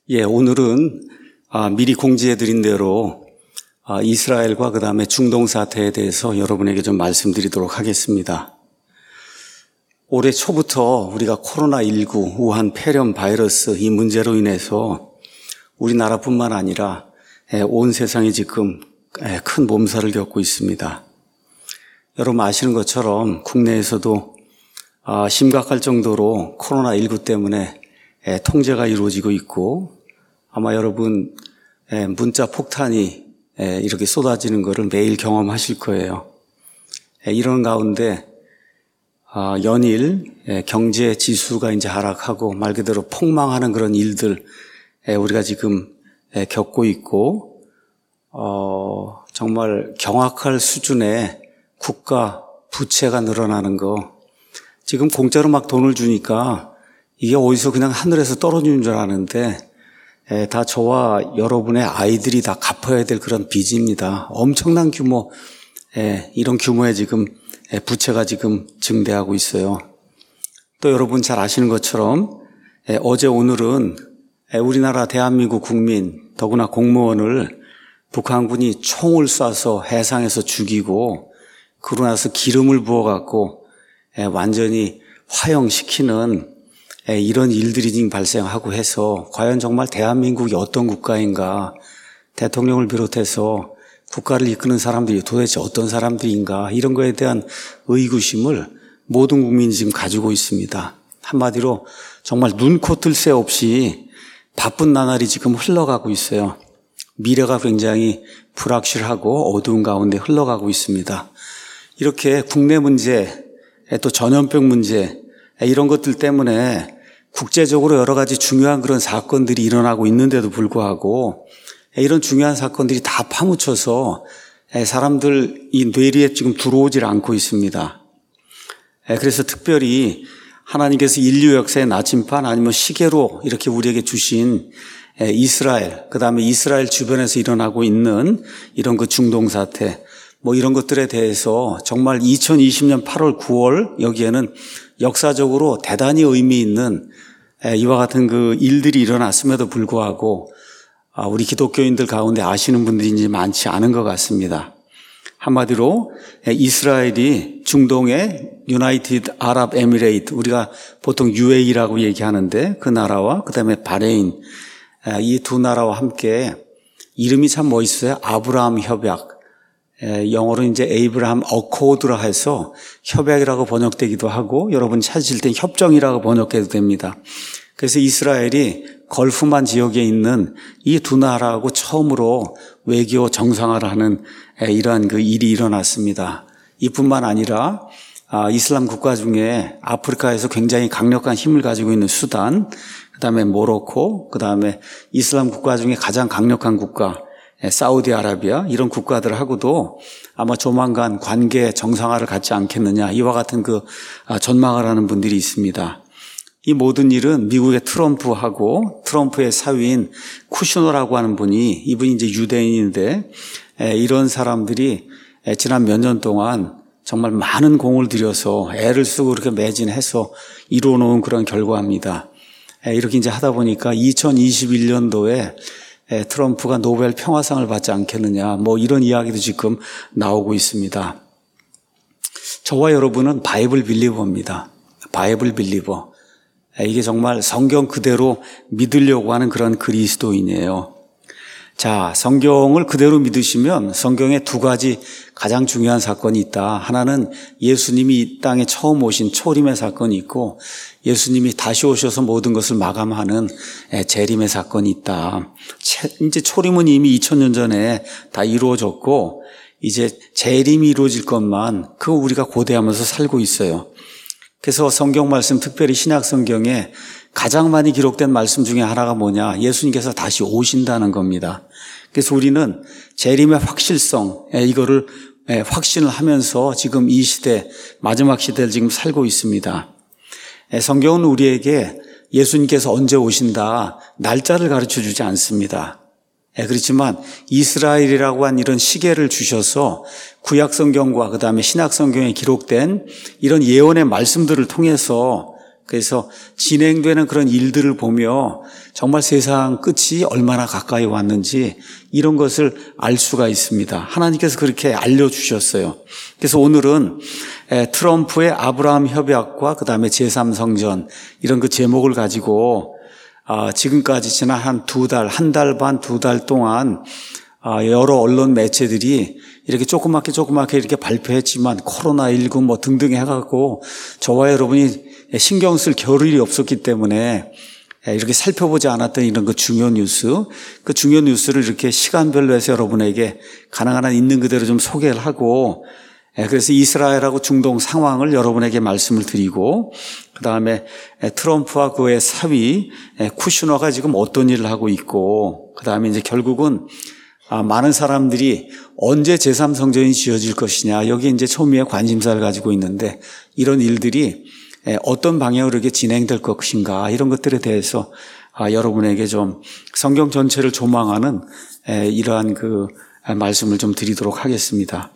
오늘은 미리 공지해드린 대로 이스라엘과 그 다음에 중동 사태에 대해서 여러분에게 좀 말씀드리도록 하겠습니다. 올해 초부터 우리가 코로나19 우한 폐렴 바이러스 이 문제로 인해서 우리나라뿐만 아니라 온 세상이 지금 큰 몸살을 겪고 있습니다. 여러분 아시는 것처럼 국내에서도 심각할 정도로 코로나19 때문에 통제가 이루어지고 있고 아마 여러분 문자 폭탄이 이렇게 쏟아지는 것을 매일 경험하실 거예요. 이런 가운데 연일 경제 지수가 이제 하락하고 말 그대로 폭망하는 그런 일들 우리가 지금 겪고 있고 정말 경악할 수준의 국가 부채가 늘어나는 거 지금 공짜로 막 돈을 주니까 이게 어디서 그냥 하늘에서 떨어지는 줄 아는데 다 저와 여러분의 아이들이 다 갚아야 될 그런 빚입니다. 엄청난 규모, 이런 규모의 지금 부채가 지금 증대하고 있어요. 또 여러분 잘 아시는 것처럼 어제 오늘은 우리나라 대한민국 국민, 더구나 공무원을 북한군이 총을 쏴서 해상에서 죽이고 그러고 나서 기름을 부어갖고 완전히 화형시키는 이런 일들이 지금 발생하고 해서 과연 정말 대한민국이 어떤 국가인가, 대통령을 비롯해서 국가를 이끄는 사람들이 도대체 어떤 사람들인가, 이런 거에 대한 의구심을 모든 국민이 지금 가지고 있습니다. 한마디로 정말 눈코 뜰 새 없이 바쁜 나날이 지금 흘러가고 있어요. 미래가 굉장히 불확실하고 어두운 가운데 흘러가고 있습니다. 이렇게 국내 문제, 또 전염병 문제, 이런 것들 때문에 국제적으로 여러 가지 중요한 그런 사건들이 일어나고 있는데도 불구하고 이런 중요한 사건들이 다 파묻혀서 사람들 이 뇌리에 지금 들어오질 않고 있습니다. 그래서 특별히 하나님께서 인류 역사의 나침반 아니면 시계로 이렇게 우리에게 주신 이스라엘, 그 다음에 이스라엘 주변에서 일어나고 있는 이런 그 중동 사태, 이런 것들에 대해서 정말 2020년 8월, 9월 여기에는 역사적으로 대단히 의미 있는 이와 같은 그 일들이 일어났음에도 불구하고 우리 기독교인들 가운데 아시는 분들이 이제 많지 않은 것 같습니다. 한마디로 이스라엘이 중동의 유나이티드 아랍 에미레이트, 우리가 보통 UAE라고 얘기하는데 그 나라와 그다음에 바레인, 이 두 나라와 함께 이름이 참 멋있어요. 아브라함 협약. 영어로 이제 에이브라함 어코드라 해서 협약이라고 번역되기도 하고 여러분 찾으실 땐 협정이라고 번역해도 됩니다. 그래서 이스라엘이 걸프만 지역에 있는 이 두 나라하고 처음으로 외교 정상화를 하는 이러한 그 일이 일어났습니다. 이뿐만 아니라 이슬람 국가 중에 아프리카에서 굉장히 강력한 힘을 가지고 있는 수단, 그다음에 모로코, 그다음에 이슬람 국가 중에 가장 강력한 국가 사우디아라비아, 이런 국가들하고도 아마 조만간 관계 정상화를 갖지 않겠느냐, 이와 같은 그 전망을 하는 분들이 있습니다. 이 모든 일은 미국의 트럼프하고 트럼프의 사위인 쿠슈너라고 하는 분이, 이분이 이제 유대인인데 이런 사람들이 지난 몇 년 동안 정말 많은 공을 들여서 애를 쓰고 이렇게 매진해서 이루어놓은 그런 결과입니다. 이렇게 이제 하다 보니까 2021년도에 트럼프가 노벨 평화상을 받지 않겠느냐, 이런 이야기도 지금 나오고 있습니다. 저와 여러분은 바이블 빌리버입니다. 바이블 빌리버. 이게 정말 성경 그대로 믿으려고 하는 그런 그리스도인이에요. 자, 성경을 그대로 믿으시면 성경에 두 가지 가장 중요한 사건이 있다. 하나는 예수님이 이 땅에 처음 오신 초림의 사건이 있고, 예수님이 다시 오셔서 모든 것을 마감하는 재림의 사건이 있다. 이제 초림은 이미 2000년 전에 다 이루어졌고, 이제 재림이 이루어질 것만 그거 우리가 고대하면서 살고 있어요. 그래서 성경 말씀, 특별히 신약 성경에 가장 많이 기록된 말씀 중에 하나가 뭐냐, 예수님께서 다시 오신다는 겁니다. 그래서 우리는 재림의 확실성, 이거를 확신을 하면서 지금 이 시대, 마지막 시대를 지금 살고 있습니다. 성경은 우리에게 예수님께서 언제 오신다, 날짜를 가르쳐 주지 않습니다. 그렇지만 이스라엘이라고 한 이런 시계를 주셔서 구약 성경과 그 다음에 신약 성경에 기록된 이런 예언의 말씀들을 통해서 그래서 진행되는 그런 일들을 보며 정말 세상 끝이 얼마나 가까이 왔는지 이런 것을 알 수가 있습니다. 하나님께서 그렇게 알려주셨어요. 그래서 오늘은 트럼프의 아브라함 협약과 그다음에 제3성전 이런 그 제목을 가지고 지금까지 지난 한 한 달 반, 2달 동안 여러 언론 매체들이 이렇게 조그맣게 이렇게 발표했지만 코로나19 뭐 등등 해갖고 저와 여러분이 신경 쓸 겨를이 없었기 때문에 이렇게 살펴보지 않았던 이런 그 중요 뉴스를 이렇게 시간별로 해서 여러분에게 가능한 한 있는 그대로 좀 소개를 하고 그래서 이스라엘하고 중동 상황을 여러분에게 말씀을 드리고 그다음에 트럼프와 그의 사위 쿠슈너가 지금 어떤 일을 하고 있고 그다음에 이제 결국은 많은 사람들이 언제 제3성전이 지어질 것이냐 여기 이제 초미의 관심사를 가지고 있는데 이런 일들이 어떤 방향으로 이렇게 진행될 것인가 이런 것들에 대해서 여러분에게 좀 성경 전체를 조망하는 이러한 그 말씀을 좀 드리도록 하겠습니다.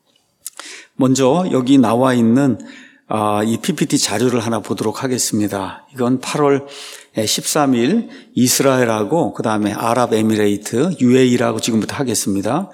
먼저 여기 나와 있는 이 PPT 자료를 하나 보도록 하겠습니다. 이건 8월 13일 이스라엘하고 그다음에 아랍에미레이트 UAE라고 지금부터 하겠습니다.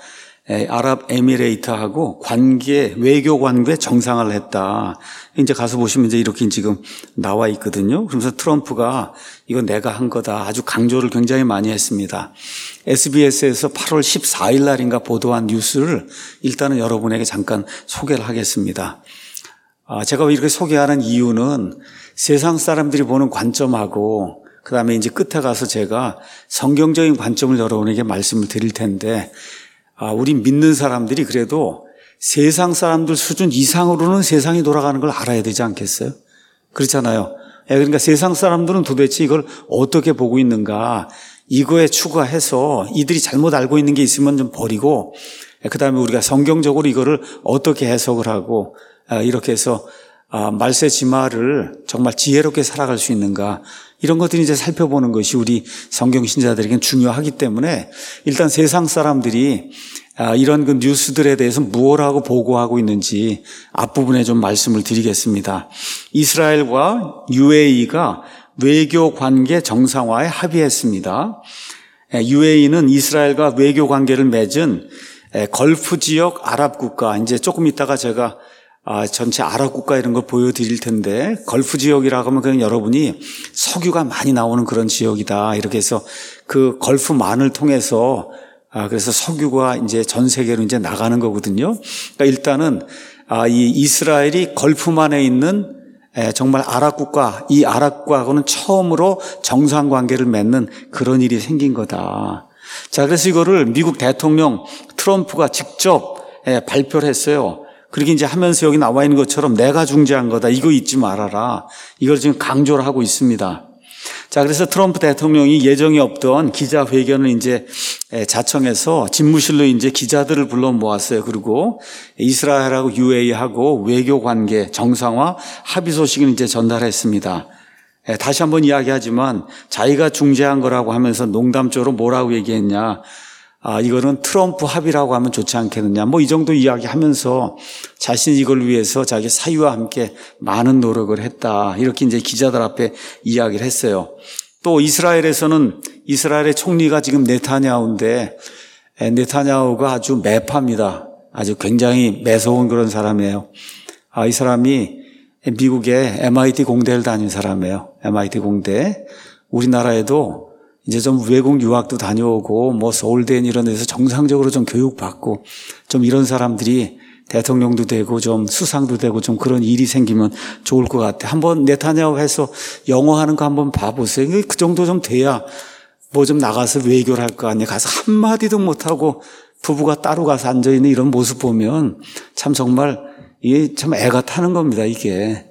아랍에미레이트하고 외교 관계 정상화를 했다. 이제 가서 보시면 이제 이렇게 지금 나와 있거든요. 그러면서 트럼프가 이건 내가 한 거다. 아주 강조를 굉장히 많이 했습니다. SBS에서 8월 14일 날인가 보도한 뉴스를 일단은 여러분에게 잠깐 소개를 하겠습니다. 제가 이렇게 소개하는 이유는 세상 사람들이 보는 관점하고 그다음에 이제 끝에 가서 제가 성경적인 관점을 여러분에게 말씀을 드릴 텐데 우리 믿는 사람들이 그래도 세상 사람들 수준 이상으로는 세상이 돌아가는 걸 알아야 되지 않겠어요? 그렇잖아요. 그러니까 세상 사람들은 도대체 이걸 어떻게 보고 있는가 이거에 추가해서 이들이 잘못 알고 있는 게 있으면 좀 버리고 그다음에 우리가 성경적으로 이거를 어떻게 해석을 하고 이렇게 해서 말세지마를 정말 지혜롭게 살아갈 수 있는가 이런 것들이 이제 살펴보는 것이 우리 성경 신자들에게는 중요하기 때문에 일단 세상 사람들이 이런 그 뉴스들에 대해서 무엇하고 보고하고 있는지 앞부분에 좀 말씀을 드리겠습니다. 이스라엘과 UAE가 외교 관계 정상화에 합의했습니다. UAE는 이스라엘과 외교 관계를 맺은 걸프 지역 아랍 국가, 이제 조금 있다가 제가 전체 아랍 국가 이런 걸 보여드릴 텐데 걸프 지역이라고 하면 그냥 여러분이 석유가 많이 나오는 그런 지역이다. 이렇게 해서 그 걸프만을 통해서 그래서 석유가 이제 전 세계로 이제 나가는 거거든요. 그러니까 일단은 이 이스라엘이 걸프만에 있는 정말 아랍 국가, 이 아랍 국가하고는 처음으로 정상 관계를 맺는 그런 일이 생긴 거다. 자, 그래서 이거를 미국 대통령 트럼프가 직접 발표를 했어요. 그렇게 이제 하면서 여기 나와 있는 것처럼 내가 중재한 거다. 이거 잊지 말아라. 이걸 지금 강조를 하고 있습니다. 자, 그래서 트럼프 대통령이 예정이 없던 기자회견을 이제 자청해서 집무실로 이제 기자들을 불러 모았어요. 그리고 이스라엘하고 UAE하고 외교 관계 정상화 합의 소식을 이제 전달했습니다. 다시 한번 이야기하지만 자기가 중재한 거라고 하면서 농담조로 뭐라고 얘기했냐. 이거는 트럼프 합의라고 하면 좋지 않겠느냐. 뭐 이 정도 이야기하면서 자신이 이걸 위해서 자기 사위와 함께 많은 노력을 했다. 이렇게 이제 기자들 앞에 이야기를 했어요. 또 이스라엘에서는 이스라엘의 총리가 지금 네타냐후인데 네타냐후가 아주 매파입니다. 아주 굉장히 매서운 그런 사람이에요. 이 사람이 미국의 MIT 공대를 다닌 사람이에요. MIT 공대. 우리나라에도 이제 좀 외국 유학도 다녀오고 뭐 서울대 이런 데서 정상적으로 좀 교육받고 좀 이런 사람들이 대통령도 되고 좀 수상도 되고 좀 그런 일이 생기면 좋을 것 같아. 한번 네타냐후 해서 영어 하는 거 한번 봐보세요. 그 정도 좀 돼야 뭐 좀 나가서 외교를 할 거 아니에요. 가서 한마디도 못하고 부부가 따로 가서 앉아있는 이런 모습 보면 참 정말 이게 참 애가 타는 겁니다. 이게.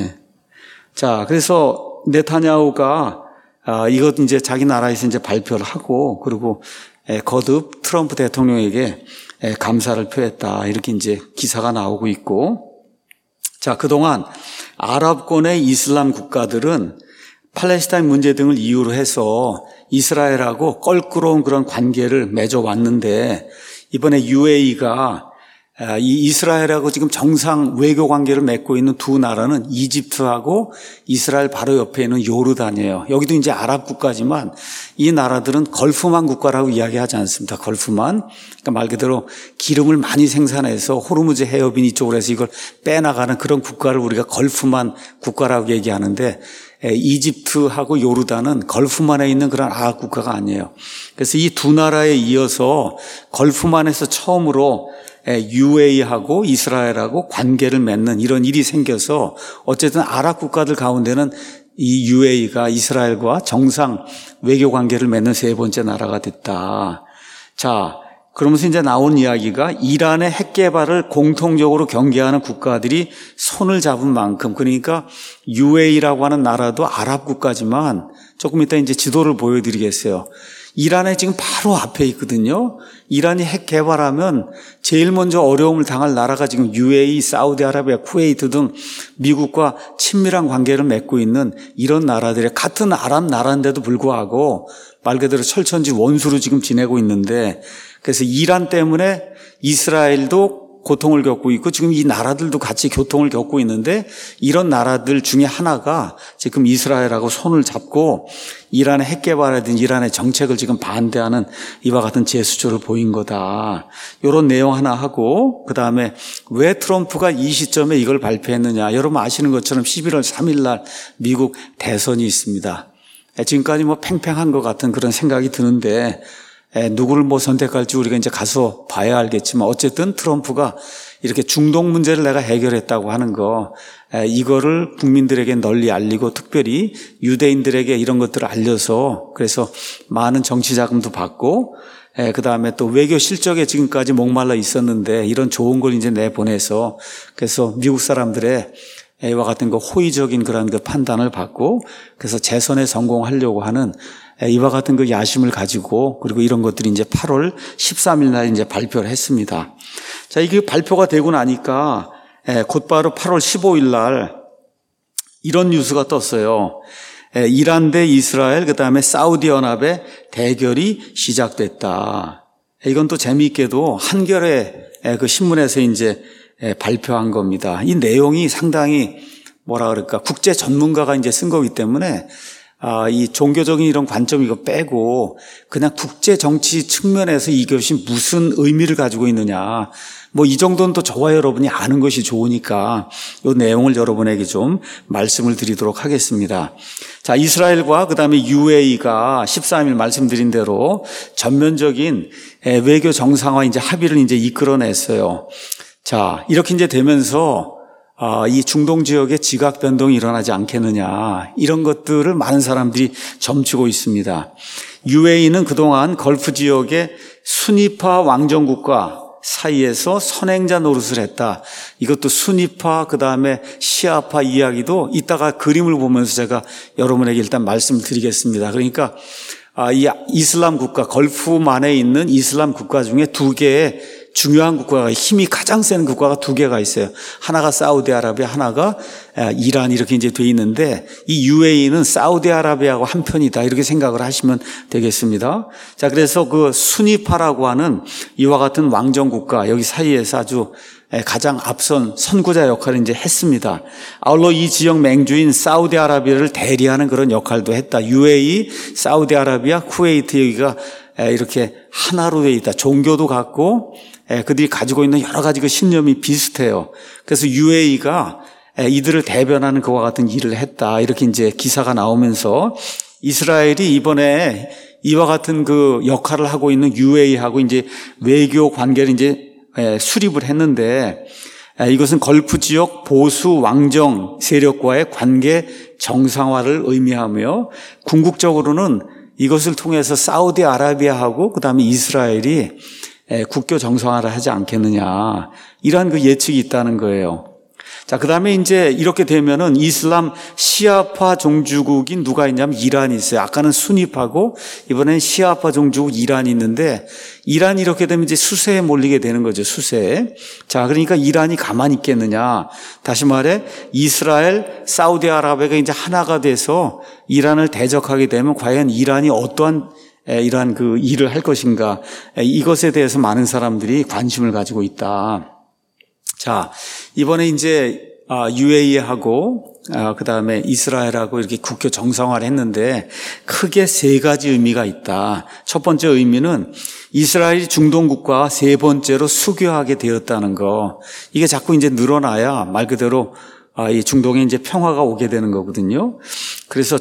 자, 그래서 네타냐후가 이것 이제 자기 나라에서 이제 발표를 하고 그리고 거듭 트럼프 대통령에게 감사를 표했다. 이렇게 이제 기사가 나오고 있고. 자, 그동안 아랍권의 이슬람 국가들은 팔레스타인 문제 등을 이유로 해서 이스라엘하고 껄끄러운 그런 관계를 맺어왔는데 이번에 UAE가 이 이스라엘하고 지금 정상 외교 관계를 맺고 있는 두 나라는 이집트하고 이스라엘 바로 옆에 있는 요르단이에요. 여기도 이제 아랍 국가지만 이 나라들은 걸프만 국가라고 이야기하지 않습니다. 걸프만. 그러니까 말 그대로 기름을 많이 생산해서 호르무즈 해협인 이쪽으로 해서 이걸 빼나가는 그런 국가를 우리가 걸프만 국가라고 얘기하는데 이집트하고 요르단은 걸프만에 있는 그런 아랍 국가가 아니에요. 그래서 이 두 나라에 이어서 걸프만에서 처음으로 UAE하고 이스라엘하고 관계를 맺는 이런 일이 생겨서 어쨌든 아랍 국가들 가운데는 이 UAE가 이스라엘과 정상 외교 관계를 맺는 세 번째 나라가 됐다. 자, 그러면서 이제 나온 이야기가 이란의 핵 개발을 공통적으로 경계하는 국가들이 손을 잡은 만큼, 그러니까 UAE라고 하는 나라도 아랍 국가지만 조금 이따 이제 지도를 보여드리겠어요. 이란에 지금 바로 앞에 있거든요. 이란이 핵 개발하면 제일 먼저 어려움을 당할 나라가 지금 UAE, 사우디아라비아, 쿠웨이트 등 미국과 친밀한 관계를 맺고 있는 이런 나라들의 같은 아랍 나라인데도 불구하고 말 그대로 철천지 원수로 지금 지내고 있는데, 그래서 이란 때문에 이스라엘도 고통을 겪고 있고 지금 이 나라들도 같이 고통을 겪고 있는데, 이런 나라들 중에 하나가 지금 이스라엘하고 손을 잡고 이란의 핵 개발이라든지 이란의 정책을 지금 반대하는 이와 같은 제스처를 보인 거다. 이런 내용 하나 하고, 그 다음에 왜 트럼프가 이 시점에 이걸 발표했느냐. 여러분 아시는 것처럼 11월 3일 날 미국 대선이 있습니다. 지금까지 뭐 팽팽한 것 같은 그런 생각이 드는데, 누구를 뭐 선택할지 우리가 이제 가서 봐야 알겠지만 어쨌든 트럼프가 이렇게 중동 문제를 내가 해결했다고 하는 거, 이거를 국민들에게 널리 알리고 특별히 유대인들에게 이런 것들을 알려서 그래서 많은 정치 자금도 받고, 그 다음에 또 외교 실적에 지금까지 목말라 있었는데 이런 좋은 걸 이제 내보내서 그래서 미국 사람들의 이와 같은 그 호의적인 그런 그 판단을 받고 그래서 재선에 성공하려고 하는 이와 같은 그 야심을 가지고, 그리고 이런 것들이 이제 8월 13일 날 이제 발표를 했습니다. 자, 이게 발표가 되고 나니까 곧바로 8월 15일 날 이런 뉴스가 떴어요. 이란 대 이스라엘, 그 다음에 사우디연합의 대결이 시작됐다. 이건 또 재미있게도 한겨레 그 신문에서 이제 발표한 겁니다. 이 내용이 상당히 뭐라 그럴까, 국제 전문가가 이제 쓴 거기 때문에 이 종교적인 이런 관점 이거 빼고 그냥 국제 정치 측면에서 이것이 무슨 의미를 가지고 있느냐, 뭐 이 정도는 또 저와 여러분이 아는 것이 좋으니까 이 내용을 여러분에게 좀 말씀을 드리도록 하겠습니다. 자, 이스라엘과 그다음에 UAE가 13일 말씀드린 대로 전면적인 외교 정상화 이제 합의를 이제 이끌어냈어요. 자, 이렇게 이제 되면서 이 중동 지역에 지각 변동이 일어나지 않겠느냐, 이런 것들을 많은 사람들이 점치고 있습니다. UAE는 그동안 걸프 지역의 순위파 왕정국가 사이에서 선행자 노릇을 했다. 이것도 순위파 그다음에 시아파 이야기도 이따가 그림을 보면서 제가 여러분에게 일단 말씀을 드리겠습니다. 그러니까 이 이슬람 국가, 걸프만에 있는 이슬람 국가 중에 두 개의 중요한 국가가, 힘이 가장 센 국가가 두 개가 있어요. 하나가 사우디아라비아, 하나가 이란, 이렇게 이제 돼 있는데 이 UAE는 사우디아라비아하고 한 편이다, 이렇게 생각을 하시면 되겠습니다. 자, 그래서 그 순위파라고 하는 이와 같은 왕정 국가 여기 사이에서 아주 가장 앞선 선구자 역할을 이제 했습니다. 아울러 이 지역 맹주인 사우디아라비아를 대리하는 그런 역할도 했다. UAE, 사우디아라비아, 쿠웨이트 여기가 이렇게 하나로 되어 있다. 종교도 같고 그들이 가지고 있는 여러 가지 그 신념이 비슷해요. 그래서 UAE가 이들을 대변하는 그와 같은 일을 했다, 이렇게 이제 기사가 나오면서 이스라엘이 이번에 이와 같은 그 역할을 하고 있는 UAE하고 이제 외교 관계를 이제 수립을 했는데, 이것은 걸프 지역 보수 왕정 세력과의 관계 정상화를 의미하며 궁극적으로는 이것을 통해서 사우디아라비아하고 그다음에 이스라엘이 국교 정상화를 하지 않겠느냐, 이러한 그 예측이 있다는 거예요. 자, 그다음에 이제 이렇게 되면은 이슬람 시아파 종주국인 누가 있냐면 이란이 있어요. 아까는 순위파고 이번엔 시아파 종주국 이란이 있는데, 이란이 이렇게 되면 이제 수세에 몰리게 되는 거죠, 수세에. 자, 그러니까 이란이 가만히 있겠느냐. 다시 말해 이스라엘, 사우디아라비아가 이제 하나가 돼서 이란을 대적하게 되면 과연 이란이 어떠한 이러한 그 일을 할 것인가, 이것에 대해서 많은 사람들이 관심을 가지고 있다. 자, 이번에 이제 UAE하고 그다음에 이스라엘하고 이렇게 국교 정상화를 했는데 크게 세 가지 의미가 있다. 첫 번째 의미는 이스라엘이 중동 국가 세 번째로 수교하게 되었다는 거. 이게 자꾸 이제 늘어나야 말 그대로 이 중동에 이제 평화가 오게 되는 거거든요. 그래서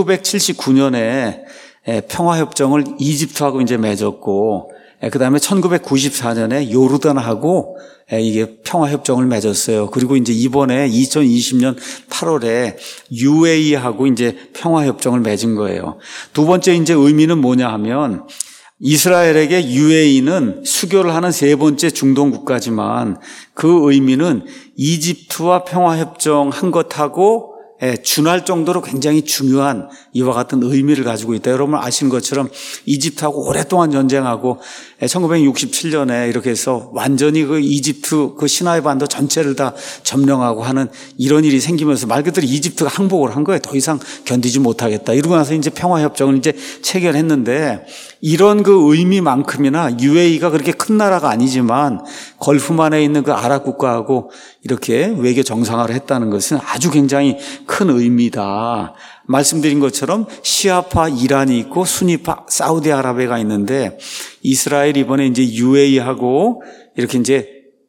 1979년에 평화협정을 이집트하고 이제 맺었고, 그 다음에 1994년에 요르단하고 이게 평화협정을 맺었어요. 그리고 이제 이번에 2020년 8월에 UAE하고 이제 평화협정을 맺은 거예요. 두 번째 이제 의미는 뭐냐 하면 이스라엘에게 UAE는 수교를 하는 세 번째 중동 국가지만 그 의미는 이집트와 평화협정 한 것하고 준할 정도로 굉장히 중요한 이와 같은 의미를 가지고 있다. 여러분 아시는 것처럼 이집트하고 오랫동안 전쟁하고 1967년에 이렇게 해서 완전히 그 이집트 그 시나이 반도 전체를 다 점령하고 하는 이런 일이 생기면서 말 그대로 이집트가 항복을 한 거예요. 더 이상 견디지 못하겠다. 이러고 나서 이제 평화협정을 이제 체결했는데 이런 그 의미만큼이나 UAE가 그렇게 큰 나라가 아니지만 걸프만에 있는 그 아랍 국가하고 이렇게 외교 정상화를 했다는 것은 아주 굉장히 큰 의미다. 말씀드린 것처럼 시아파 이란이 있고 수니파 사우디아라비아가 있는데 이스라엘 이번에 이제 UAE하고 이렇게 이제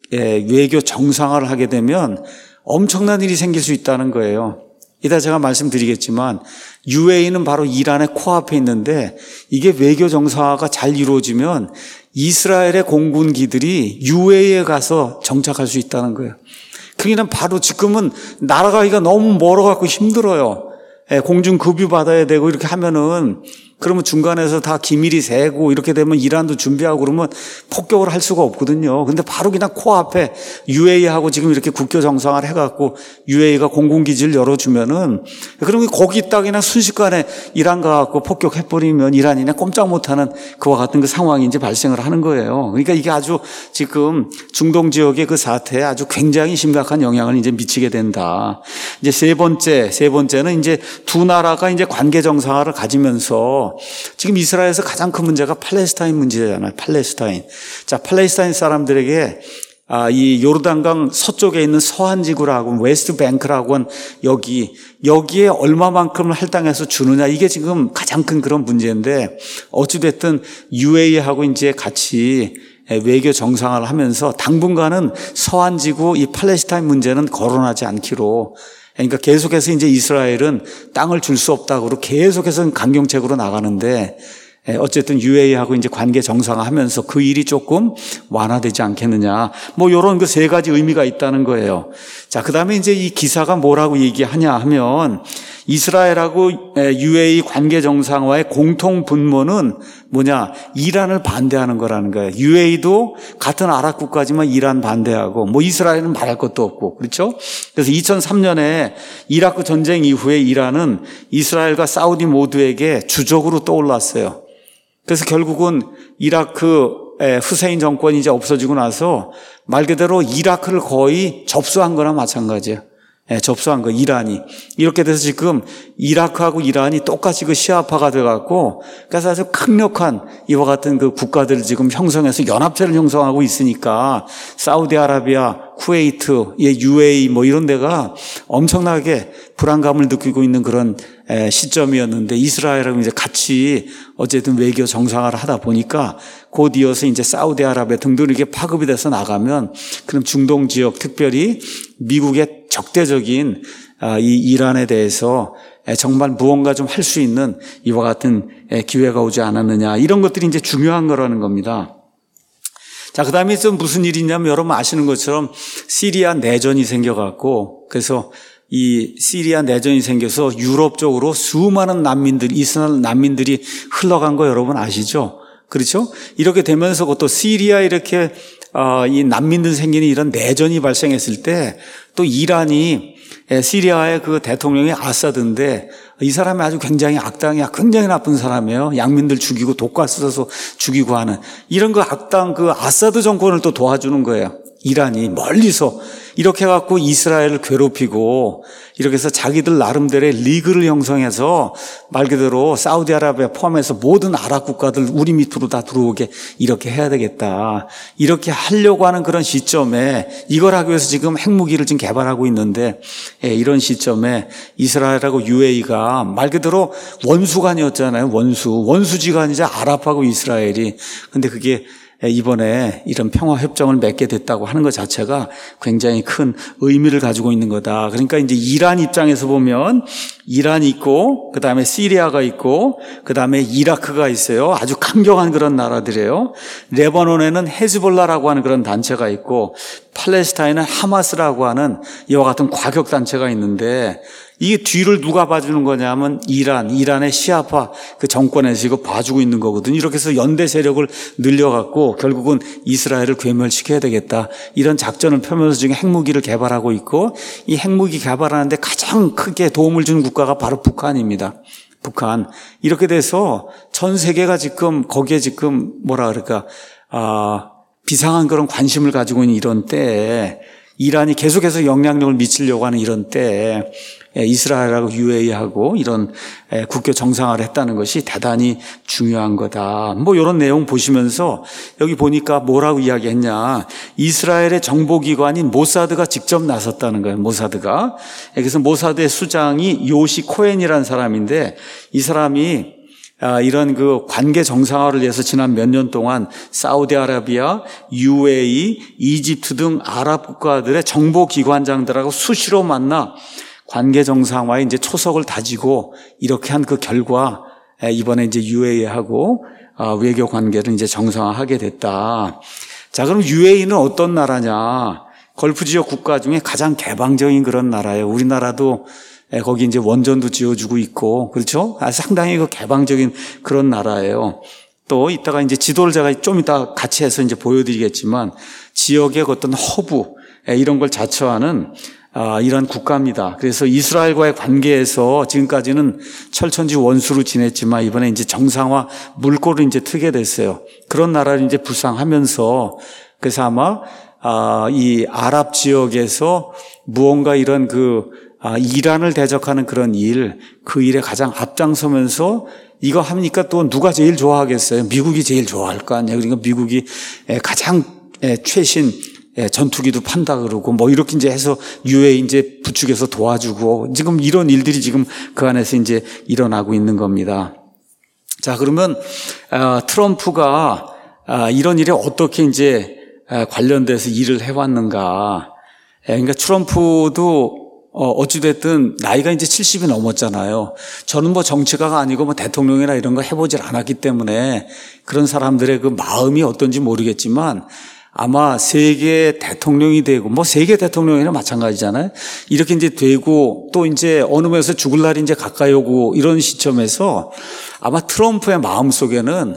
외교 정상화를 하게 되면 엄청난 일이 생길 수 있다는 거예요. 이따 제가 말씀드리겠지만 UAE는 바로 이란의 코앞에 있는데 이게 외교 정상화가 잘 이루어지면 이스라엘의 공군기들이 UAE에 가서 정착할 수 있다는 거예요. 그러니까 바로 지금은 날아가기가 너무 멀어갖고 힘들어요. 공중 급유 받아야 되고 이렇게 하면은 그러면 중간에서 다 기밀이 새고 이렇게 되면 이란도 준비하고 그러면 폭격을 할 수가 없거든요. 근데 바로 그냥 코앞에 UAE하고 지금 이렇게 국교 정상화를 해갖고 UAE가 공군기지를 열어주면은 그러면 거기 딱 그냥 순식간에 이란 가갖고 폭격해버리면 이란이네 꼼짝 못하는 그와 같은 그 상황이 이제 발생을 하는 거예요. 그러니까 이게 아주 지금 중동 지역의 그 사태에 아주 굉장히 심각한 영향을 이제 미치게 된다. 이제 세 번째는 이제 두 나라가 이제 관계 정상화를 가지면서 지금 이스라엘에서 가장 큰 문제가 팔레스타인 문제잖아요. 팔레스타인. 자, 팔레스타인 사람들에게 이 요르단강 서쪽에 있는 서한 지구라고 웨스트 뱅크라고 한 여기에 얼마만큼을 할당해서 주느냐 이게 지금 가장 큰 그런 문제인데 어찌됐든 UAE하고 이제 같이 외교 정상화를 하면서 당분간은 서한 지구 이 팔레스타인 문제는 거론하지 않기로 그러니까 계속해서 이제 이스라엘은 땅을 줄 수 없다고 계속해서 강경책으로 나가는데 어쨌든 UAE하고 이제 관계 정상화하면서 그 일이 조금 완화되지 않겠느냐. 뭐 이런 그 세 가지 의미가 있다는 거예요. 자, 그다음에 이제 이 기사가 뭐라고 얘기하냐 하면 이스라엘하고 UAE 관계 정상화의 공통 분모는 뭐냐? 이란을 반대하는 거라는 거예요. UAE도 같은 아랍 국가지만 이란 반대하고 뭐 이스라엘은 말할 것도 없고 그렇죠? 그래서 2003년에 이라크 전쟁 이후에 이란은 이스라엘과 사우디 모두에게 주적으로 떠올랐어요. 그래서 결국은 이라크 후세인 정권이 이제 없어지고 나서 말 그대로 이라크를 거의 접수한 거나 마찬가지예요. 접수한 거 이란이. 이렇게 돼서 지금 이라크하고 이란이 똑같이 그 시아파가 돼갖고 그래서 아주 강력한 이와 같은 그 국가들을 지금 형성해서 연합체를 형성하고 있으니까 사우디아라비아, 쿠웨이트, UAE 뭐 이런 데가 엄청나게 불안감을 느끼고 있는 그런 시점이었는데 이스라엘하고 이제 같이 어쨌든 외교 정상화를 하다 보니까 곧 이어서 이제 사우디아라비아 등등 이렇게 파급이 돼서 나가면 그럼 중동 지역 특별히 미국의 적대적인 이 이란에 대해서 정말 무언가 좀 할 수 있는 이와 같은 기회가 오지 않았느냐 이런 것들이 이제 중요한 거라는 겁니다. 자, 그 다음에 좀 무슨 일이 있냐면 여러분 아시는 것처럼 시리아 내전이 생겨갖고 그래서 이 시리아 내전이 생겨서 유럽 쪽으로 수많은 이스라엘 난민들이 흘러간 거 여러분 아시죠? 그렇죠? 이렇게 되면서 또 시리아 이렇게 이 난민들 생기는 이런 내전이 발생했을 때 또 이란이 시리아의 그 대통령이 아사드인데 이 사람이 아주 굉장히 악당이야. 굉장히 나쁜 사람이에요. 양민들 죽이고 독가스 써서 죽이고 하는 이런 그 악당 그 아사드 정권을 또 도와주는 거예요. 이란이 멀리서 이렇게 해갖고 이스라엘을 괴롭히고 이렇게 해서 자기들 나름대로의 리그를 형성해서 말 그대로 사우디아라비아 포함해서 모든 아랍 국가들 우리 밑으로 다 들어오게 이렇게 해야 되겠다. 이렇게 하려고 하는 그런 시점에 이걸 하기 위해서 지금 핵무기를 지금 개발하고 있는데 이런 시점에 이스라엘하고 UAE가 말 그대로 원수간이었잖아요. 원수지간이자 아랍하고 이스라엘이. 근데 그게 이번에 이런 평화협정을 맺게 됐다고 하는 것 자체가 굉장히 큰 의미를 가지고 있는 거다. 그러니까 이제 이란 입장에서 보면 이란이 있고 그 다음에 시리아가 있고 그 다음에 이라크가 있어요. 아주 강경한 그런 나라들이에요. 레바논에는 헤즈볼라라고 하는 그런 단체가 있고 팔레스타인은 하마스라고 하는 이와 같은 과격단체가 있는데 이게 뒤를 누가 봐주는 거냐면 이란의 시아파 그 정권에서 이거 봐주고 있는 거거든요. 이렇게 해서 연대 세력을 늘려갖고 결국은 이스라엘을 괴멸시켜야 되겠다. 이런 작전을 펴면서 지금 핵무기를 개발하고 있고 이 핵무기 개발하는데 가장 크게 도움을 준 국가가 바로 북한입니다. 북한. 이렇게 돼서 전 세계가 지금 거기에 지금 뭐라 그럴까, 비상한 그런 관심을 가지고 있는 이런 때에 이란이 계속해서 영향력을 미치려고 하는 이런 때에 이스라엘하고 UAE하고 이런 국교 정상화를 했다는 것이 대단히 중요한 거다. 뭐 이런 내용 보시면서 여기 보니까 뭐라고 이야기했냐. 이스라엘의 정보기관인 모사드가 직접 나섰다는 거예요. 모사드가. 그래서 모사드의 수장이 요시 코엔이라는 사람인데 이 사람이 이런 그 관계 정상화를 위해서 지난 몇 년 동안 사우디아라비아, UAE, 이집트 등 아랍 국가들의 정보기관장들하고 수시로 만나 관계 정상화에 이제 초석을 다지고 이렇게 한 그 결과 이번에 이제 UAE하고 외교 관계를 이제 정상화하게 됐다. 자, 그럼 UAE는 어떤 나라냐? 걸프 지역 국가 중에 가장 개방적인 그런 나라예요. 우리나라도 거기 이제 원전도 지어주고 있고, 그렇죠? 상당히 그 개방적인 그런 나라예요. 또 이따가 이제 지도를 제가 좀 이따 같이 해서 이제 보여드리겠지만 지역의 어떤 허브 이런 걸 자처하는 이런 국가입니다. 그래서 이스라엘과의 관계에서 지금까지는 철천지 원수로 지냈지만 이번에 이제 정상화 물꼬를 이제 트게 됐어요. 그런 나라를 이제 부상하면서 그래서 아마 이 아랍 지역에서 무언가 이런 이란을 대적하는 그런 그 일에 가장 앞장서면서 이거 합니까? 또 누가 제일 좋아하겠어요? 미국이 제일 좋아할 거 아니에요. 그러니까 미국이 가장 최신 전투기도 판다 그러고 뭐 이렇게 이제 해서 UAE 이제 부축해서 도와주고 지금 이런 일들이 지금 그 안에서 이제 일어나고 있는 겁니다. 자, 그러면 트럼프가 이런 일에 어떻게 이제 관련돼서 일을 해왔는가? 그러니까 트럼프도 어찌됐든 나이가 이제 70이 넘었잖아요. 저는 뭐 정치가가 아니고 뭐 대통령이나 이런 거 해보질 않았기 때문에 그런 사람들의 그 마음이 어떤지 모르겠지만 아마 세계 대통령이 되고 뭐 세계 대통령이나 마찬가지잖아요. 이렇게 이제 되고 또 이제 어느 면에서 죽을 날이 이제 가까이 오고 이런 시점에서 아마 트럼프의 마음 속에는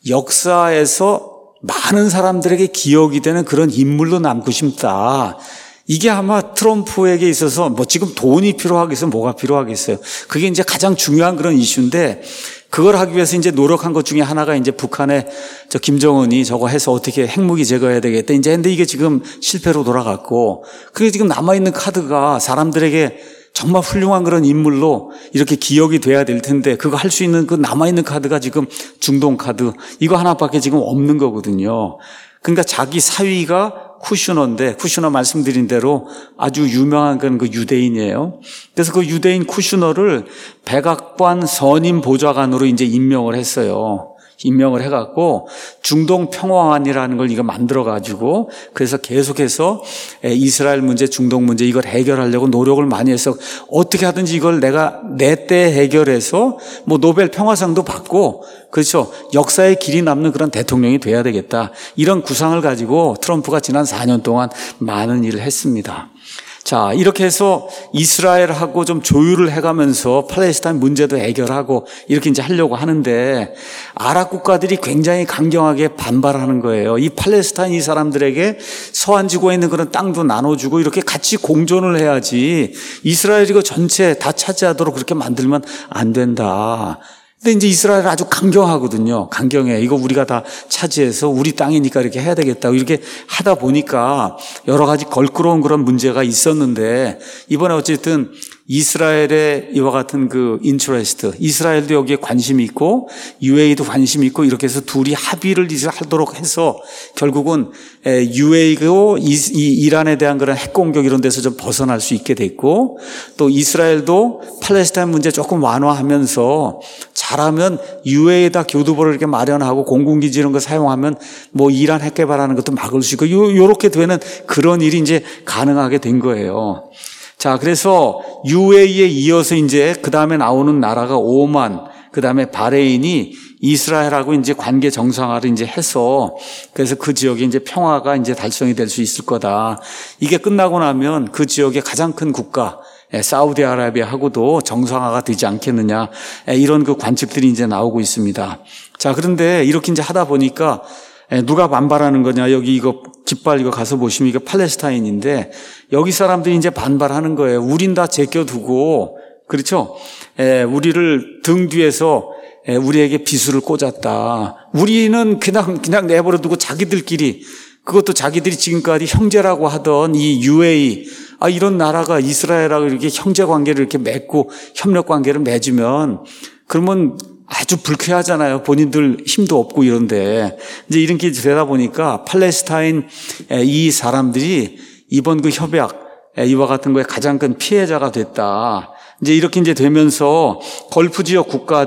역사에서 많은 사람들에게 기억이 되는 그런 인물로 남고 싶다. 이게 아마 트럼프에게 있어서 뭐 지금 돈이 필요하겠어요? 뭐가 필요하겠어요? 그게 이제 가장 중요한 그런 이슈인데 그걸 하기 위해서 이제 노력한 것 중에 하나가 이제 북한의 김정은이 저거 해서 어떻게 핵무기 제거해야 되겠다. 이제 근데 이게 지금 실패로 돌아갔고 그게 지금 남아있는 카드가 사람들에게 정말 훌륭한 그런 인물로 이렇게 기억이 돼야 될 텐데 그거 할 수 있는 그 남아있는 카드가 지금 중동 카드 이거 하나밖에 지금 없는 거거든요. 그러니까 자기 사위가 쿠슈너 말씀드린 대로 아주 유명한 그 유대인이에요. 그래서 그 유대인 쿠슈너를 백악관 선임 보좌관으로 이제 임명을 했어요. 임명을 해갖고 중동 평화안이라는 걸 이거 만들어가지고 그래서 계속해서 이스라엘 문제, 중동 문제 이걸 해결하려고 노력을 많이 해서 어떻게 하든지 이걸 내가 내 때 해결해서 뭐 노벨 평화상도 받고 그렇죠. 역사에 길이 남는 그런 대통령이 돼야 되겠다. 이런 구상을 가지고 트럼프가 지난 4년 동안 많은 일을 했습니다. 자, 이렇게 해서 이스라엘하고 좀 조율을 해가면서 팔레스타인 문제도 해결하고 이렇게 이제 하려고 하는데 아랍 국가들이 굉장히 강경하게 반발하는 거예요. 이 팔레스타인 이 사람들에게 서한 지구에 있는 그런 땅도 나눠주고 이렇게 같이 공존을 해야지 이스라엘이 그 전체 다 차지하도록 그렇게 만들면 안 된다. 근데 이제 이스라엘은 아주 강경하거든요. 강경해. 이거 우리가 다 차지해서 우리 땅이니까 이렇게 해야 되겠다. 이렇게 하다 보니까 여러 가지 걸끄러운 그런 문제가 있었는데 이번에 어쨌든 이스라엘의 이와 같은 그 인트레스트, 이스라엘도 여기에 관심이 있고 UAE도 관심이 있고 이렇게 해서 둘이 합의를 하도록 해서 결국은 UAE도 이란에 대한 그런 핵공격 이런 데서 좀 벗어날 수 있게 됐고 또 이스라엘도 팔레스타인 문제 조금 완화하면서 잘하면 UAE에다 교두보를 이렇게 마련하고 공군기지 이런 거 사용하면 뭐 이란 핵 개발하는 것도 막을 수 있고 요렇게 되는 그런 일이 이제 가능하게 된 거예요. 자, 그래서 UAE에 이어서 이제 그 다음에 나오는 나라가 오만, 그 다음에 바레인이 이스라엘하고 이제 관계 정상화를 이제 해서 그래서 그 지역에 이제 평화가 이제 달성이 될 수 있을 거다. 이게 끝나고 나면 그 지역의 가장 큰 국가, 사우디아라비아하고도 정상화가 되지 않겠느냐. 이런 그 관측들이 이제 나오고 있습니다. 자, 그런데 이렇게 이제 하다 보니까 누가 반발하는 거냐. 여기 이거 깃발 이거 가서 보시면 이거 팔레스타인인데 여기 사람들이 이제 반발하는 거예요. 우린 다 제껴두고 그렇죠. 우리를 등 뒤에서 우리에게 비수를 꽂았다. 우리는 그냥 내버려두고 자기들끼리 그것도 자기들이 지금까지 형제라고 하던 이 UAE 이런 나라가 이스라엘하고 이렇게 형제 관계를 이렇게 맺고 협력 관계를 맺으면 그러면 아주 불쾌하잖아요. 본인들 힘도 없고 이런데 이제 이렇게 되다 보니까 팔레스타인 이 사람들이 이번 그 협약 이와 같은 거에 가장 큰 피해자가 됐다. 이제 이렇게 이제 되면서 걸프 지역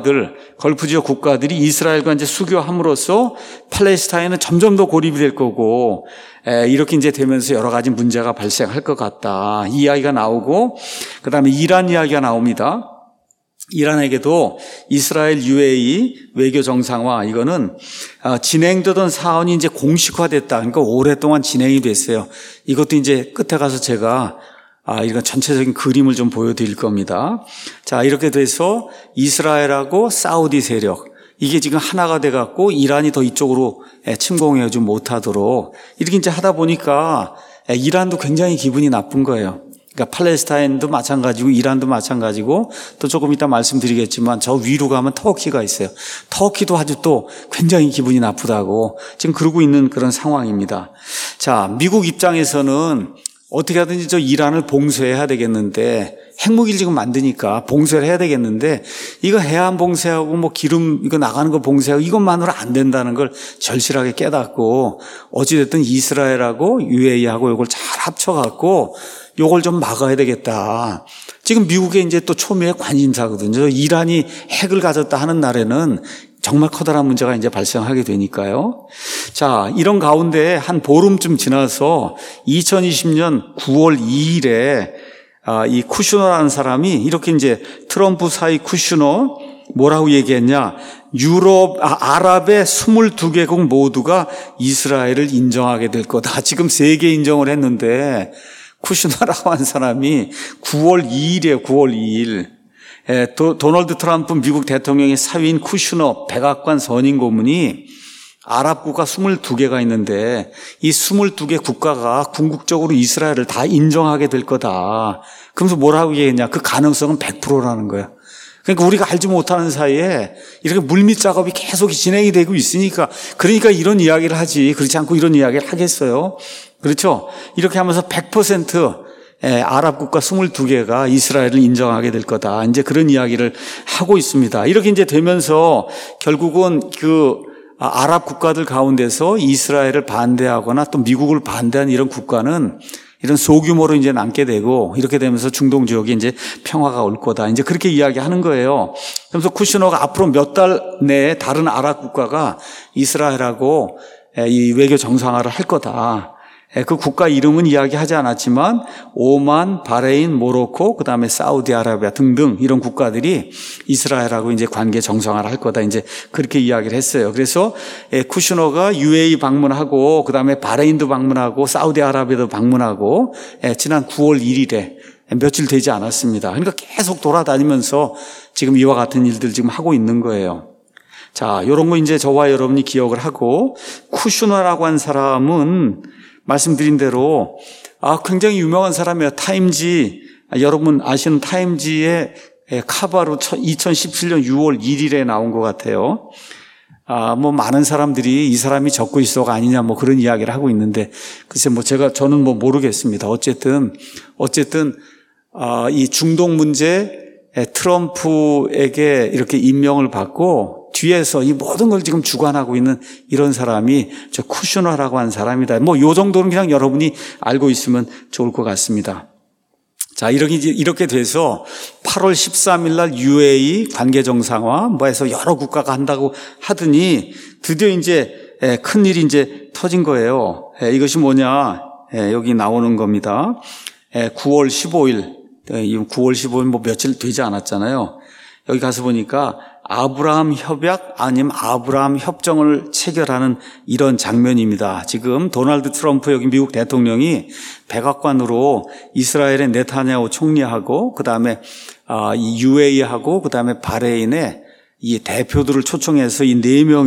국가들이 이스라엘과 이제 수교함으로써 팔레스타인은 점점 더 고립이 될 거고 이렇게 이제 되면서 여러 가지 문제가 발생할 것 같다. 이 이야기가 나오고 그다음에 이란 이야기가 나옵니다. 이란에게도 이스라엘 UAE 외교 정상화 이거는 진행되던 사안이 이제 공식화됐다. 그러니까 오랫동안 진행이 됐어요. 이것도 이제 끝에 가서 제가 이런 전체적인 그림을 좀 보여드릴 겁니다. 자, 이렇게 돼서 이스라엘하고 사우디 세력 이게 지금 하나가 돼갖고 이란이 더 이쪽으로 침공해오지 못하도록 이렇게 이제 하다 보니까 이란도 굉장히 기분이 나쁜 거예요. 그러니까 팔레스타인도 마찬가지고 이란도 마찬가지고 또 조금 이따 말씀드리겠지만 저 위로 가면 터키가 있어요. 터키도 아주 또 굉장히 기분이 나쁘다고 지금 그러고 있는 그런 상황입니다. 자, 미국 입장에서는 어떻게 하든지 저 이란을 봉쇄해야 되겠는데 핵무기를 지금 만드니까 봉쇄를 해야 되겠는데 이거 해안 봉쇄하고 뭐 기름 이거 나가는 거 봉쇄하고 이것만으로 안 된다는 걸 절실하게 깨닫고 어찌됐든 이스라엘하고 UAE하고 이걸 잘 합쳐갖고 요걸 좀 막아야 되겠다. 지금 미국의 이제 또 초미의 관심사거든요. 이란이 핵을 가졌다 하는 날에는 정말 커다란 문제가 이제 발생하게 되니까요. 자, 이런 가운데 한 보름쯤 지나서 2020년 9월 2일에 이 쿠슈너라는 사람이 이렇게 이제 트럼프 사이 쿠슈너 뭐라고 얘기했냐. 아랍의 22개국 모두가 이스라엘을 인정하게 될 거다. 지금 3개 인정을 했는데 쿠슈너라고 한 사람이 9월 2일이에요. 9월 2일. 도널드 트럼프 미국 대통령의 사위인 쿠슈너 백악관 선임 고문이 아랍 국가 22개가 있는데 이 22개 국가가 궁극적으로 이스라엘을 다 인정하게 될 거다. 그러면서 뭐라고 얘기했냐. 그 가능성은 100%라는 거야. 그러니까 우리가 알지 못하는 사이에 이렇게 물밑 작업이 계속 진행이 되고 있으니까 그러니까 이런 이야기를 하지. 그렇지 않고 이런 이야기를 하겠어요. 그렇죠? 이렇게 하면서 100% 아랍 국가 22개가 이스라엘을 인정하게 될 거다. 이제 그런 이야기를 하고 있습니다. 이렇게 이제 되면서 결국은 그 아랍 국가들 가운데서 이스라엘을 반대하거나 또 미국을 반대하는 이런 국가는 이런 소규모로 이제 남게 되고 이렇게 되면서 중동 지역에 이제 평화가 올 거다. 이제 그렇게 이야기하는 거예요. 그래서 쿠슈너가 앞으로 몇 달 내에 다른 아랍 국가가 이스라엘하고 이 외교 정상화를 할 거다. 그 국가 이름은 이야기하지 않았지만 오만, 바레인, 모로코, 그다음에 사우디아라비아 등등 이런 국가들이 이스라엘하고 이제 관계 정상화를 할 거다. 이제 그렇게 이야기를 했어요. 그래서 쿠슈너가 UAE 방문하고 그다음에 바레인도 방문하고 사우디아라비아도 방문하고 지난 9월 1일에 며칠 되지 않았습니다. 그러니까 계속 돌아다니면서 지금 이와 같은 일들 지금 하고 있는 거예요. 자, 이런 거 이제 저와 여러분이 기억을 하고 쿠슈너라고 한 사람은 말씀드린 대로 굉장히 유명한 사람이에요. 타임지, 여러분 아시는 타임지의 카바로 2017년 6월 1일에 나온 것 같아요. 뭐 많은 사람들이 이 사람이 적고 있어가 아니냐 뭐 그런 이야기를 하고 있는데 글쎄 뭐 저는 뭐 모르겠습니다. 어쨌든 이 중동 문제 트럼프에게 이렇게 임명을 받고 뒤에서 이 모든 걸 지금 주관하고 있는 이런 사람이 저 쿠슈너라고 하는 사람이다. 뭐 요 정도는 그냥 여러분이 알고 있으면 좋을 것 같습니다. 자, 이렇게 돼서 8월 13일 날 UAE 관계 정상화 뭐 해서 여러 국가가 한다고 하더니 드디어 이제 큰 일이 이제 터진 거예요. 이것이 뭐냐? 여기 나오는 겁니다. 9월 15일, 9월 15일 뭐 며칠 되지 않았잖아요. 여기 가서 보니까 아브라함 협약 아니면 아브라함 협정을 체결하는 이런 장면입니다. 지금 도널드 트럼프 여기 미국 대통령이 백악관으로 이스라엘의 네타냐후 총리하고 그다음에 이 UAE하고 그다음에 바레인의 이 대표들을 초청해서 이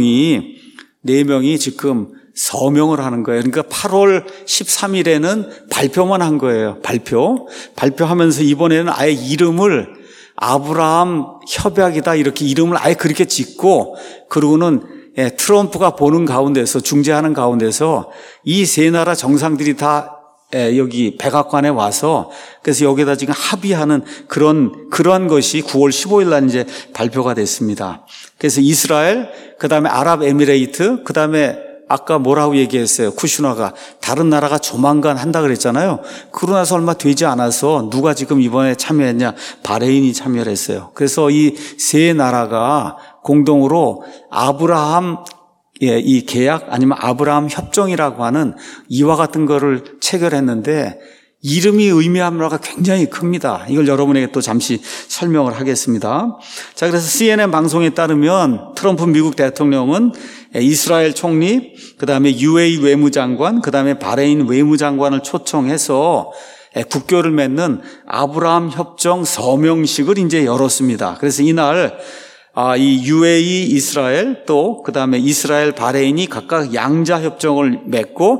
네 명이 지금 서명을 하는 거예요. 그러니까 8월 13일에는 발표만 한 거예요. 발표하면서 이번에는 아예 이름을 아브라함 협약이다 이렇게 이름을 아예 그렇게 짓고 그러고는 트럼프가 보는 가운데서 중재하는 가운데서 이 세 나라 정상들이 다 여기 백악관에 와서 그래서 여기다 지금 합의하는 그러한 것이 9월 15일 날 이제 발표가 됐습니다. 그래서 이스라엘, 그다음에 아랍에미레이트, 그다음에 아까 뭐라고 얘기했어요? 쿠슈너가 다른 나라가 조만간 한다 그랬잖아요. 그러고 나서 얼마 되지 않아서 누가 지금 이번에 참여했냐? 바레인이 참여를 했어요. 그래서 이 세 나라가 공동으로 아브라함 이 계약 아니면 아브라함 협정이라고 하는 이와 같은 거를 체결했는데 이름이 의미하는 바가 굉장히 큽니다. 이걸 여러분에게 또 잠시 설명을 하겠습니다. 자, 그래서 CNN 방송에 따르면 트럼프 미국 대통령은 이스라엘 총리, 그다음에 UAE 외무장관, 그다음에 바레인 외무장관을 초청해서 국교를 맺는 아브라함 협정 서명식을 이제 열었습니다. 그래서 이날 이 UAE 이스라엘 또 그다음에 이스라엘 바레인이 각각 양자 협정을 맺고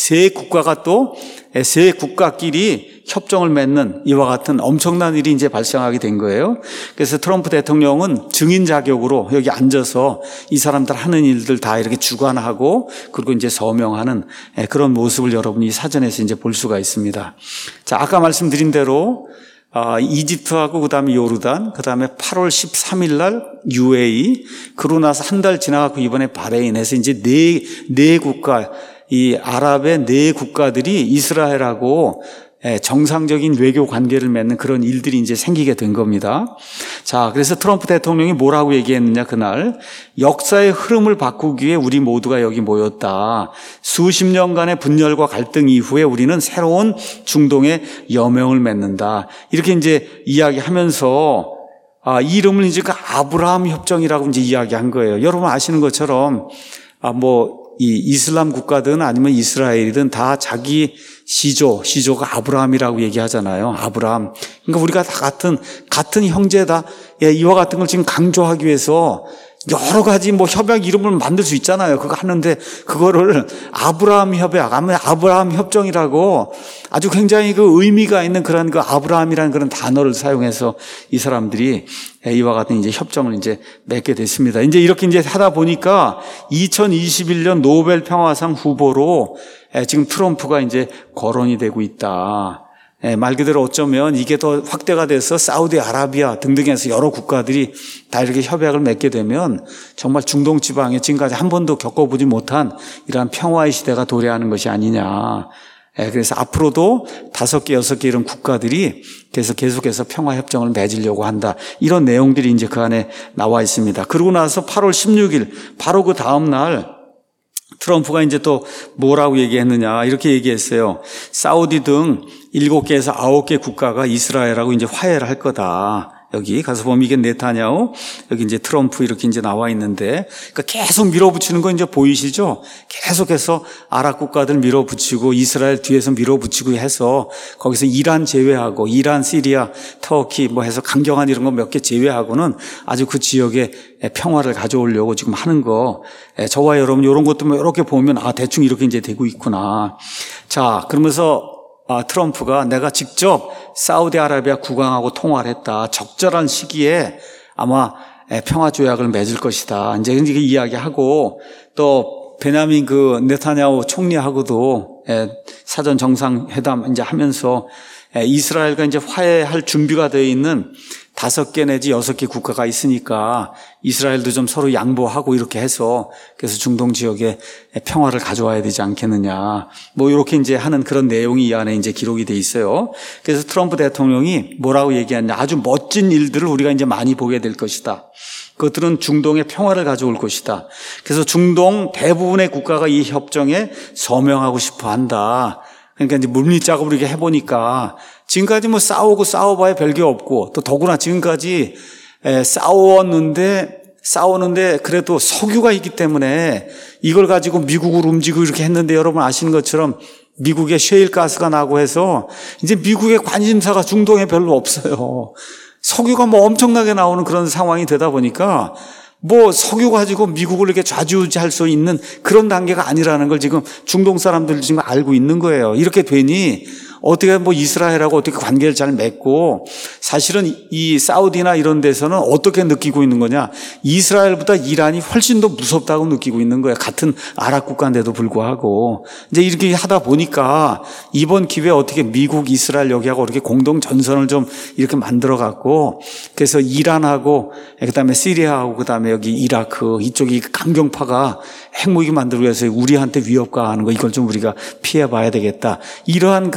세 국가끼리 협정을 맺는 이와 같은 엄청난 일이 이제 발생하게 된 거예요. 그래서 트럼프 대통령은 증인 자격으로 여기 앉아서 이 사람들 하는 일들 다 이렇게 주관하고 그리고 이제 서명하는 그런 모습을 여러분이 사전에서 이제 볼 수가 있습니다. 자, 아까 말씀드린 대로 이집트하고 그다음에 요르단, 그다음에 8월 13일 날 UAE, 그러고 나서 한 달 지나가고 이번에 바레인에서 이제 네 국가, 이 아랍의 네 국가들이 이스라엘하고 정상적인 외교 관계를 맺는 그런 일들이 이제 생기게 된 겁니다. 자, 그래서 트럼프 대통령이 뭐라고 얘기했느냐, 그날. 역사의 흐름을 바꾸기 위해 우리 모두가 여기 모였다. 수십 년간의 분열과 갈등 이후에 우리는 새로운 중동의 여명을 맺는다. 이렇게 이제 이야기하면서 이 이름을 이제 그 아브라함 협정이라고 이제 이야기한 거예요. 여러분 아시는 것처럼 이 이슬람 국가든 아니면 이스라엘이든 다 자기 시조가 아브라함이라고 얘기하잖아요. 아브라함. 그러니까 우리가 다 같은 형제다. 이와 같은 걸 지금 강조하기 위해서 여러 가지 협약 이름을 만들 수 있잖아요. 그거 하는데 그거를 아브라함 협약, 아니면 아브라함 협정이라고 아주 굉장히 그 의미가 있는 그런 그 아브라함이라는 그런 단어를 사용해서 이 사람들이 이와 같은 이제 협정을 이제 맺게 됐습니다. 이제 이렇게 이제 하다 보니까 2021년 노벨 평화상 후보로 지금 트럼프가 이제 거론이 되고 있다. 말 그대로 어쩌면 이게 더 확대가 돼서 사우디아라비아 등등에서 여러 국가들이 다 이렇게 협약을 맺게 되면 정말 중동 지방에 지금까지 한 번도 겪어보지 못한 이러한 평화의 시대가 도래하는 것이 아니냐. 그래서 앞으로도 5개, 6개 이런 국가들이 계속해서 평화협정을 맺으려고 한다. 이런 내용들이 이제 그 안에 나와 있습니다. 그러고 나서 8월 16일, 바로 그 다음 날 트럼프가 이제 또 뭐라고 얘기했느냐, 이렇게 얘기했어요. 사우디 등 7개에서 9개 국가가 이스라엘하고 이제 화해를 할 거다. 여기 가서 보면 이게 네타냐후, 여기 이제 트럼프 이렇게 이제 나와 있는데, 그러니까 계속 밀어붙이는 거 이제 보이시죠? 계속해서 아랍 국가들 밀어붙이고 이스라엘 뒤에서 밀어붙이고 해서 거기서 이란 제외하고 이란, 시리아, 터키 해서 강경한 이런 거 몇 개 제외하고는 아주 그 지역에 평화를 가져오려고 지금 하는 거. 저와 여러분 이런 것도 이렇게 보면 대충 이렇게 이제 되고 있구나. 자, 그러면서 트럼프가 내가 직접 사우디아라비아 국왕하고 통화를 했다. 적절한 시기에 아마 평화 조약을 맺을 것이다. 이제 이렇게 이야기하고 또 베냐민 네타냐후 총리하고도 사전 정상회담 이제 하면서 이스라엘과 이제 화해할 준비가 되어 있는 5개 내지 6개 국가가 있으니까 이스라엘도 좀 서로 양보하고 이렇게 해서 그래서 중동 지역에 평화를 가져와야 되지 않겠느냐. 뭐 이렇게 이제 하는 그런 내용이 이 안에 이제 기록이 돼 있어요. 그래서 트럼프 대통령이 뭐라고 얘기하냐. 아주 멋진 일들을 우리가 이제 많이 보게 될 것이다. 그것들은 중동의 평화를 가져올 것이다. 그래서 중동 대부분의 국가가 이 협정에 서명하고 싶어 한다. 그러니까 이제 물밑 작업을 이렇게 해보니까 지금까지 뭐 싸워봐야 별게 없고 또 더구나 지금까지 싸우는데 그래도 석유가 있기 때문에 이걸 가지고 미국으로 움직이고 이렇게 했는데 여러분 아시는 것처럼 미국의 셰일 가스가 나고 해서 이제 미국의 관심사가 중동에 별로 없어요. 석유가 뭐 엄청나게 나오는 그런 상황이 되다 보니까 뭐 석유 가지고 미국을 이렇게 좌지우지할 수 있는 그런 단계가 아니라는 걸 지금 중동 사람들 지금 알고 있는 거예요. 이렇게 되니 어떻게 뭐 이스라엘하고 어떻게 관계를 잘 맺고 사실은 이 사우디나 이런 데서는 어떻게 느끼고 있는 거냐. 이스라엘보다 이란이 훨씬 더 무섭다고 느끼고 있는 거예요. 같은 아랍 국가인데도 불구하고. 이제 이렇게 하다 보니까 이번 기회에 어떻게 미국, 이스라엘 여기하고 이렇게 공동 전선을 좀 이렇게 만들어 갖고 그래서 이란하고 그다음에 시리아하고 그다음에 여기 이라크 이쪽이 강경파가 핵무기 만들기 위해서 우리한테 위협 가하는 거 이걸 좀 우리가 피해 봐야 되겠다. 이러한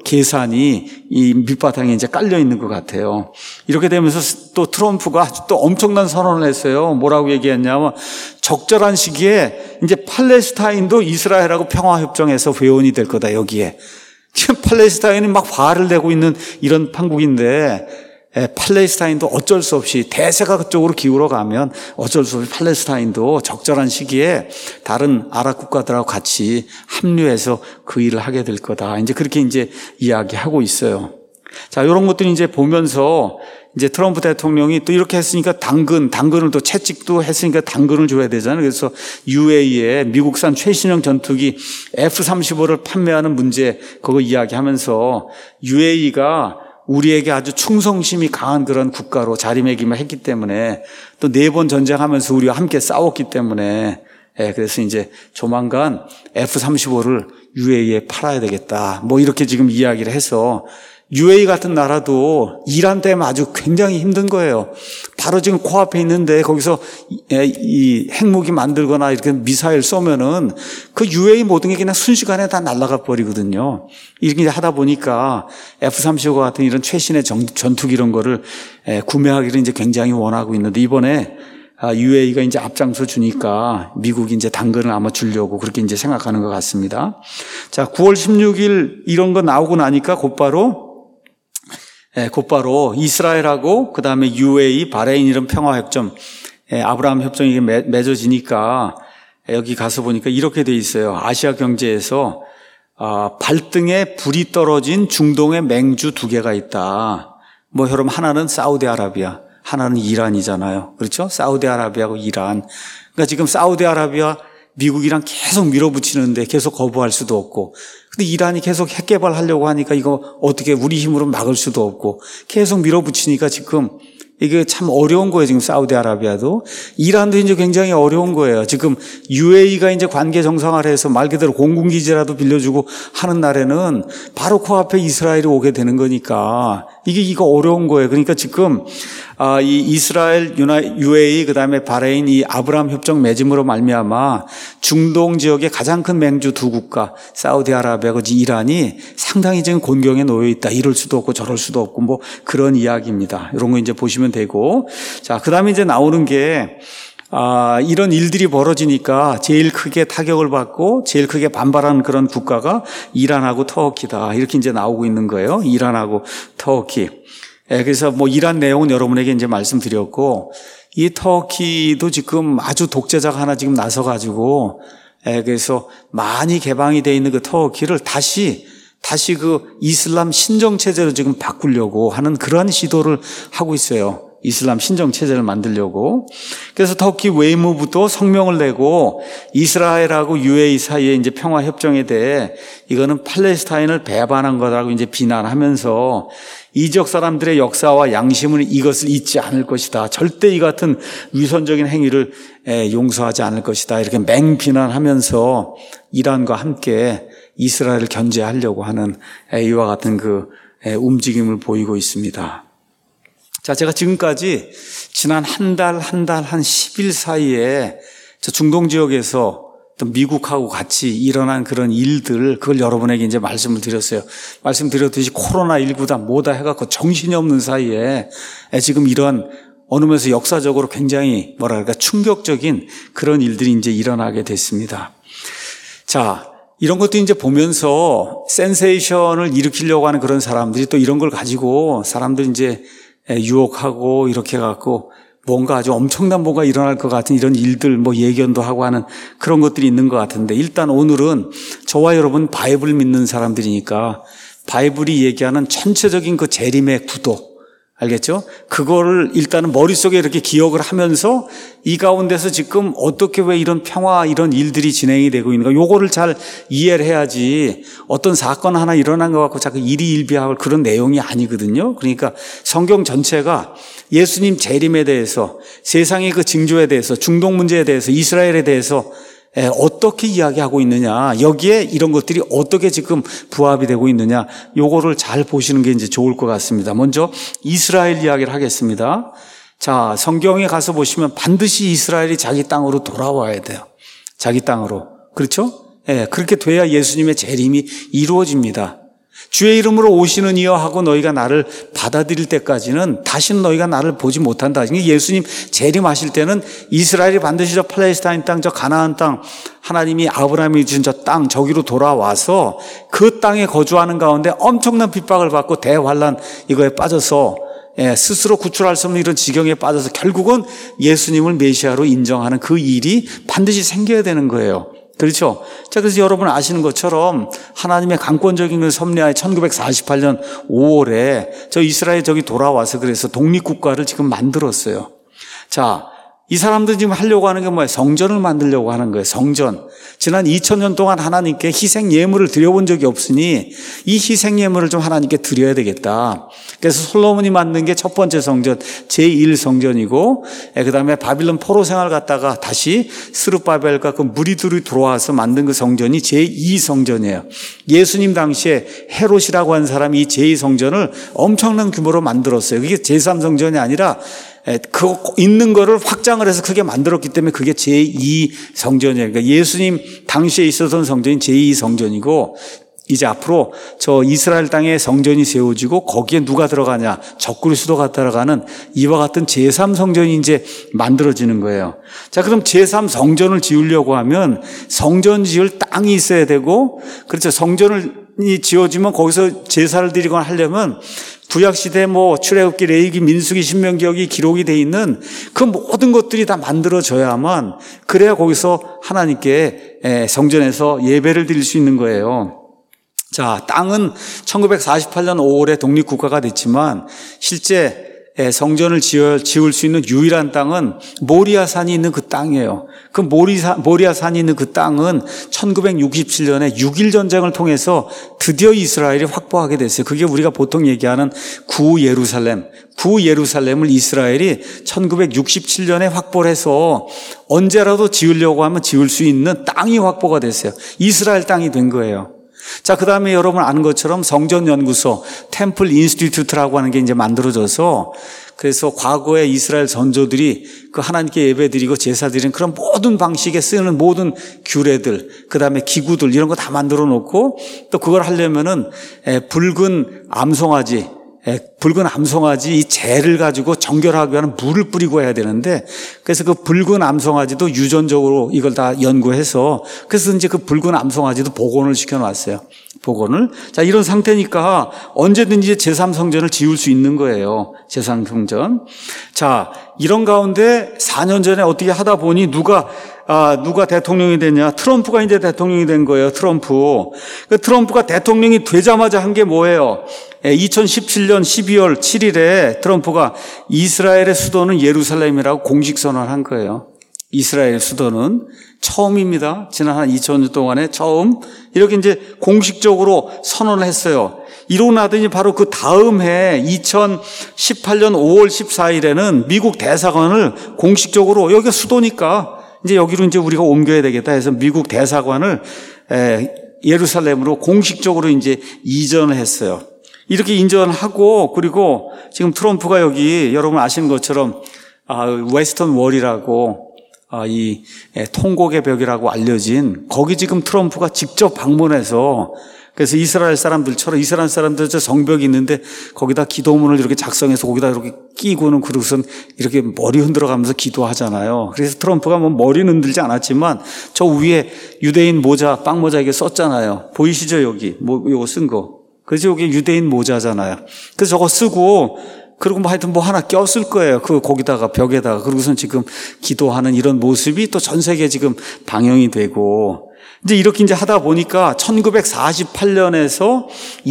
계산이 이 밑바탕에 이제 깔려 있는 것 같아요. 이렇게 되면서 또 트럼프가 또 엄청난 선언을 했어요. 뭐라고 얘기했냐면 적절한 시기에 이제 팔레스타인도 이스라엘하고 평화협정에서 회원이 될 거다, 여기에. 지금 팔레스타인이 막 화를 내고 있는 이런 판국인데 팔레스타인도 어쩔 수 없이 대세가 그쪽으로 기울어 가면 어쩔 수 없이 팔레스타인도 적절한 시기에 다른 아랍 국가들하고 같이 합류해서 그 일을 하게 될 거다. 이제 그렇게 이제 이야기하고 있어요. 자, 이런 것들이 이제 보면서 이제 트럼프 대통령이 또 이렇게 했으니까 당근을 또 채찍도 했으니까 당근을 줘야 되잖아요. 그래서 UAE에 미국산 최신형 전투기 F-35를 판매하는 문제 그거 이야기하면서 UAE가 우리에게 아주 충성심이 강한 그런 국가로 자리매김을 했기 때문에 또 4번 전쟁하면서 우리와 함께 싸웠기 때문에 그래서 이제 조만간 F-35를 UAE에 팔아야 되겠다. 뭐 이렇게 지금 이야기를 해서 UAE 같은 나라도 이란 때문에 아주 굉장히 힘든 거예요. 바로 지금 코앞에 있는데 거기서 이 핵무기 만들거나 이렇게 미사일 쏘면은 그 UAE 모든 게 그냥 순식간에 다 날아가 버리거든요. 이렇게 하다 보니까 F-35 같은 이런 최신의 전투기 이런 거를 구매하기를 이제 굉장히 원하고 있는데 이번에 UAE가 이제 앞장서 주니까 미국이 이제 당근을 아마 주려고 그렇게 이제 생각하는 것 같습니다. 자, 9월 16일 이런 거 나오고 나니까 곧바로 이스라엘하고 그다음에 UAE, 바레인 이런 평화협정, 아브라함 협정이 맺어지니까 여기 가서 보니까 이렇게 돼 있어요. 아시아 경제에서 발등에 불이 떨어진 중동의 맹주 2개가 있다. 뭐 여러분 하나는 사우디아라비아, 하나는 이란이잖아요. 그렇죠? 사우디아라비아하고 이란. 그러니까 지금 사우디아라비아 미국이랑 계속 밀어붙이는데 계속 거부할 수도 없고 근데 이란이 계속 핵 개발하려고 하니까 이거 어떻게 우리 힘으로 막을 수도 없고 계속 밀어붙이니까 지금 이게 참 어려운 거예요. 지금 사우디아라비아도 이란도 이제 굉장히 어려운 거예요. 지금 UAE가 이제 관계 정상화해서 말 그대로 공군기지라도 빌려주고 하는 날에는 바로 코앞에 이스라엘이 오게 되는 거니까 이거 어려운 거예요. 그러니까 지금 이 이스라엘, UAE 그다음에 바레인 이 아브라함 협정 맺음으로 말미암아 중동 지역의 가장 큰 맹주 2국가 사우디아라비아하고 이란이 상당히 지금 곤경에 놓여 있다. 이럴 수도 없고 저럴 수도 없고 뭐 그런 이야기입니다. 이런 거 이제 보시면 되고 자 그다음에 이제 나오는 게 이런 일들이 벌어지니까 제일 크게 타격을 받고 제일 크게 반발하는 그런 국가가 이란하고 터키다. 이렇게 이제 나오고 있는 거예요. 이란하고 터키. 그래서 뭐 이란 내용은 여러분에게 이제 말씀드렸고 이 터키도 지금 아주 독재자가 하나 지금 나서가지고 그래서 많이 개방이 돼 있는 그 터키를 다시 그 이슬람 신정 체제로 지금 바꾸려고 하는 그러한 시도를 하고 있어요. 이슬람 신정체제를 만들려고. 그래서 터키 웨이무브도 성명을 내고 이스라엘하고 UAE 사이의 이제 평화협정에 대해 이거는 팔레스타인을 배반한 거라고 이제 비난하면서 이 지역 사람들의 역사와 양심은 이것을 잊지 않을 것이다. 절대 이 같은 위선적인 행위를 용서하지 않을 것이다. 이렇게 맹비난하면서 이란과 함께 이스라엘을 견제하려고 하는 이와 같은 그 움직임을 보이고 있습니다. 자, 제가 지금까지 지난 한 달, 한 10일 사이에 중동 지역에서 또 미국하고 같이 일어난 그런 일들, 그걸 여러분에게 이제 말씀을 드렸어요. 말씀드렸듯이 코로나19다 뭐다 해갖고 정신이 없는 사이에 지금 이런 어느 면에서 역사적으로 굉장히 뭐랄까 충격적인 그런 일들이 이제 일어나게 됐습니다. 자, 이런 것도 이제 보면서 센세이션을 일으키려고 하는 그런 사람들이 또 이런 걸 가지고 사람들 이제 유혹하고 이렇게 해갖고 뭔가 아주 엄청난 뭔가 일어날 것 같은 이런 일들 뭐 예견도 하고 하는 그런 것들이 있는 것 같은데, 일단 오늘은 저와 여러분 바이블 믿는 사람들이니까 바이블이 얘기하는 전체적인 그 재림의 구도, 알겠죠? 그거를 일단은 머릿속에 이렇게 기억을 하면서 이 가운데서 지금 어떻게 왜 이런 평화 이런 일들이 진행이 되고 있는가, 요거를 잘 이해를 해야지 어떤 사건 하나 일어난 것 같고 자꾸 일희일비하고 그런 내용이 아니거든요. 그러니까 성경 전체가 예수님 재림에 대해서, 세상의 그 징조에 대해서, 중동 문제에 대해서, 이스라엘에 대해서 어떻게 이야기하고 있느냐, 여기에 이런 것들이 어떻게 지금 부합이 되고 있느냐, 요거를 잘 보시는 게 이제 좋을 것 같습니다. 먼저 이스라엘 이야기를 하겠습니다. 자, 성경에 가서 보시면 반드시 이스라엘이 자기 땅으로 돌아와야 돼요. 자기 땅으로. 그렇죠? 그렇게 돼야 예수님의 재림이 이루어집니다. 주의 이름으로 오시는 이여 하고 너희가 나를 받아들일 때까지는 다시는 너희가 나를 보지 못한다. 예수님 재림하실 때는 이스라엘이 반드시 저 팔레스타인 땅, 저 가나안 땅, 하나님이 아브라함이 주신 저 땅, 저기로 돌아와서 그 땅에 거주하는 가운데 엄청난 핍박을 받고 대환란 이거에 빠져서 스스로 구출할 수 없는 이런 지경에 빠져서 결국은 예수님을 메시아로 인정하는 그 일이 반드시 생겨야 되는 거예요. 그렇죠? 자, 그래서 여러분 아시는 것처럼 하나님의 강권적인 그 섭리하에 1948년 5월에 저 이스라엘 저기 돌아와서 그래서 독립국가를 지금 만들었어요. 자, 이 사람들 지금 하려고 하는 게 뭐예요? 성전을 만들려고 하는 거예요. 성전. 지난 2000년 동안 하나님께 희생 예물을 드려본 적이 없으니 이 희생 예물을 좀 하나님께 드려야 되겠다. 그래서 솔로몬이 만든 게 첫 번째 성전, 제1성전이고, 그 다음에 바빌론 포로 생활 갔다가 다시 스룹바벨과 그 무리들이 들어와서 만든 그 성전이 제2성전이에요. 예수님 당시에 헤롯이라고 하는 사람이 이 제2성전을 엄청난 규모로 만들었어요. 그게 제3성전이 아니라 그 있는 거를 확장을 해서 크게 만들었기 때문에 그게 제2성전이에요. 그러니까 예수님 당시에 있었던 성전이 제2성전이고, 이제 앞으로 저 이스라엘 땅에 성전이 세워지고 거기에 누가 들어가냐, 적그리스도가 들어가는 이와 같은 제3성전이 이제 만들어지는 거예요. 자, 그럼 제3성전을 지으려고 하면 성전 지을 땅이 있어야 되고, 그렇죠. 성전을 지어지면 거기서 제사를 드리거나 하려면 구약시대 뭐 출애굽기, 레위기, 민수기, 신명기 여기 기록이 돼 있는 그 모든 것들이 다 만들어져야만, 그래야 거기서 하나님께 성전에서 예배를 드릴 수 있는 거예요. 자, 땅은 1948년 5월에 독립국가가 됐지만 실제 성전을 지을 수 있는 유일한 땅은 모리아산이 있는 그 땅이에요. 그 모리아산이 있는 그 땅은 1967년에 6.1 전쟁을 통해서 드디어 이스라엘이 확보하게 됐어요. 그게 우리가 보통 얘기하는 구예루살렘을 이스라엘이 1967년에 확보를 해서 언제라도 지으려고 하면 지을 수 있는 땅이 확보가 됐어요. 이스라엘 땅이 된 거예요. 자, 그 다음에 여러분 아는 것처럼 성전연구소, 템플 인스티튜트라고 하는 게 이제 만들어져서, 그래서 과거에 이스라엘 선조들이 그 하나님께 예배드리고 제사드리는 그런 모든 방식에 쓰는 모든 규례들, 그 다음에 기구들 이런 거 다 만들어 놓고, 또 그걸 하려면은 붉은 암송아지 이 재를 가지고 정결하기 위한 물을 뿌리고 해야 되는데, 그래서 그 붉은 암송아지도 유전적으로 이걸 다 연구해서, 그래서 이제 그 붉은 암송아지도 복원을 시켜놨어요. 복원을. 자, 이런 상태니까 언제든지 제3성전을 지을 수 있는 거예요. 제3성전. 자, 이런 가운데 4년 전에 어떻게 하다 보니 누가 대통령이 됐냐? 트럼프가 이제 대통령이 된 거예요. 트럼프가 대통령이 되자마자 한 게 뭐예요? 2017년 12월 7일에 트럼프가 이스라엘의 수도는 예루살렘이라고 공식 선언한 거예요. 이스라엘 수도는 처음입니다. 지난 한 2000년 동안에 처음 이렇게 이제 공식적으로 선언을 했어요. 이러고 나더니 바로 그 다음 해 2018년 5월 14일에는 미국 대사관을 공식적으로, 여기가 수도니까 이제 여기로 이제 우리가 옮겨야 되겠다 해서 미국 대사관을 예루살렘으로 공식적으로 이제 이전을 했어요. 이렇게 인정하고, 그리고 지금 트럼프가 여기 여러분 아시는 것처럼 웨스턴 월이라고 이 통곡의 벽이라고 알려진 거기 지금 트럼프가 직접 방문해서, 그래서 이스라엘 사람들처럼 이스라엘 사람들 저 성벽이 있는데 거기다 기도문을 이렇게 작성해서 거기다 이렇게 끼고는 그러고선 이렇게 머리 흔들어가면서 기도하잖아요. 그래서 트럼프가 뭐 머리는 흔들지 않았지만 저 위에 유대인 모자, 빵 모자 이게 썼잖아요. 보이시죠? 여기 요거 쓴 거. 그래서 여기 유대인 모자잖아요. 그래서 저거 쓰고, 그리고 뭐 하여튼 뭐 하나 꼈을 거예요. 거기다가 벽에다가. 그러고선 지금 기도하는 이런 모습이 또 전 세계에 지금 방영이 되고, 이제 이렇게 이제 하다 보니까 1948년에서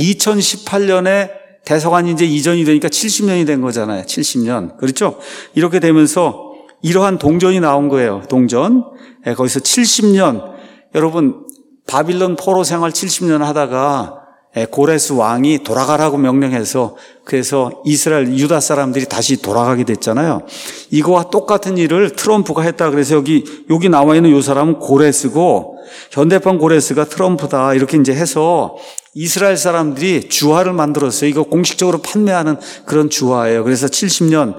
2018년에 대사관이 이제 이전이 되니까 70년이 된 거잖아요. 70년. 그렇죠? 이렇게 되면서 이러한 동전이 나온 거예요. 동전. 거기서 70년. 여러분, 바빌론 포로 생활 70년 하다가 고레스 왕이 돌아가라고 명령해서, 그래서 이스라엘 유다 사람들이 다시 돌아가게 됐잖아요. 이거와 똑같은 일을 트럼프가 했다. 그래서 여기 나와 있는 이 사람은 고레스고, 현대판 고레스가 트럼프다. 이렇게 이제 해서 이스라엘 사람들이 주화를 만들었어요. 이거 공식적으로 판매하는 그런 주화예요. 그래서 70년,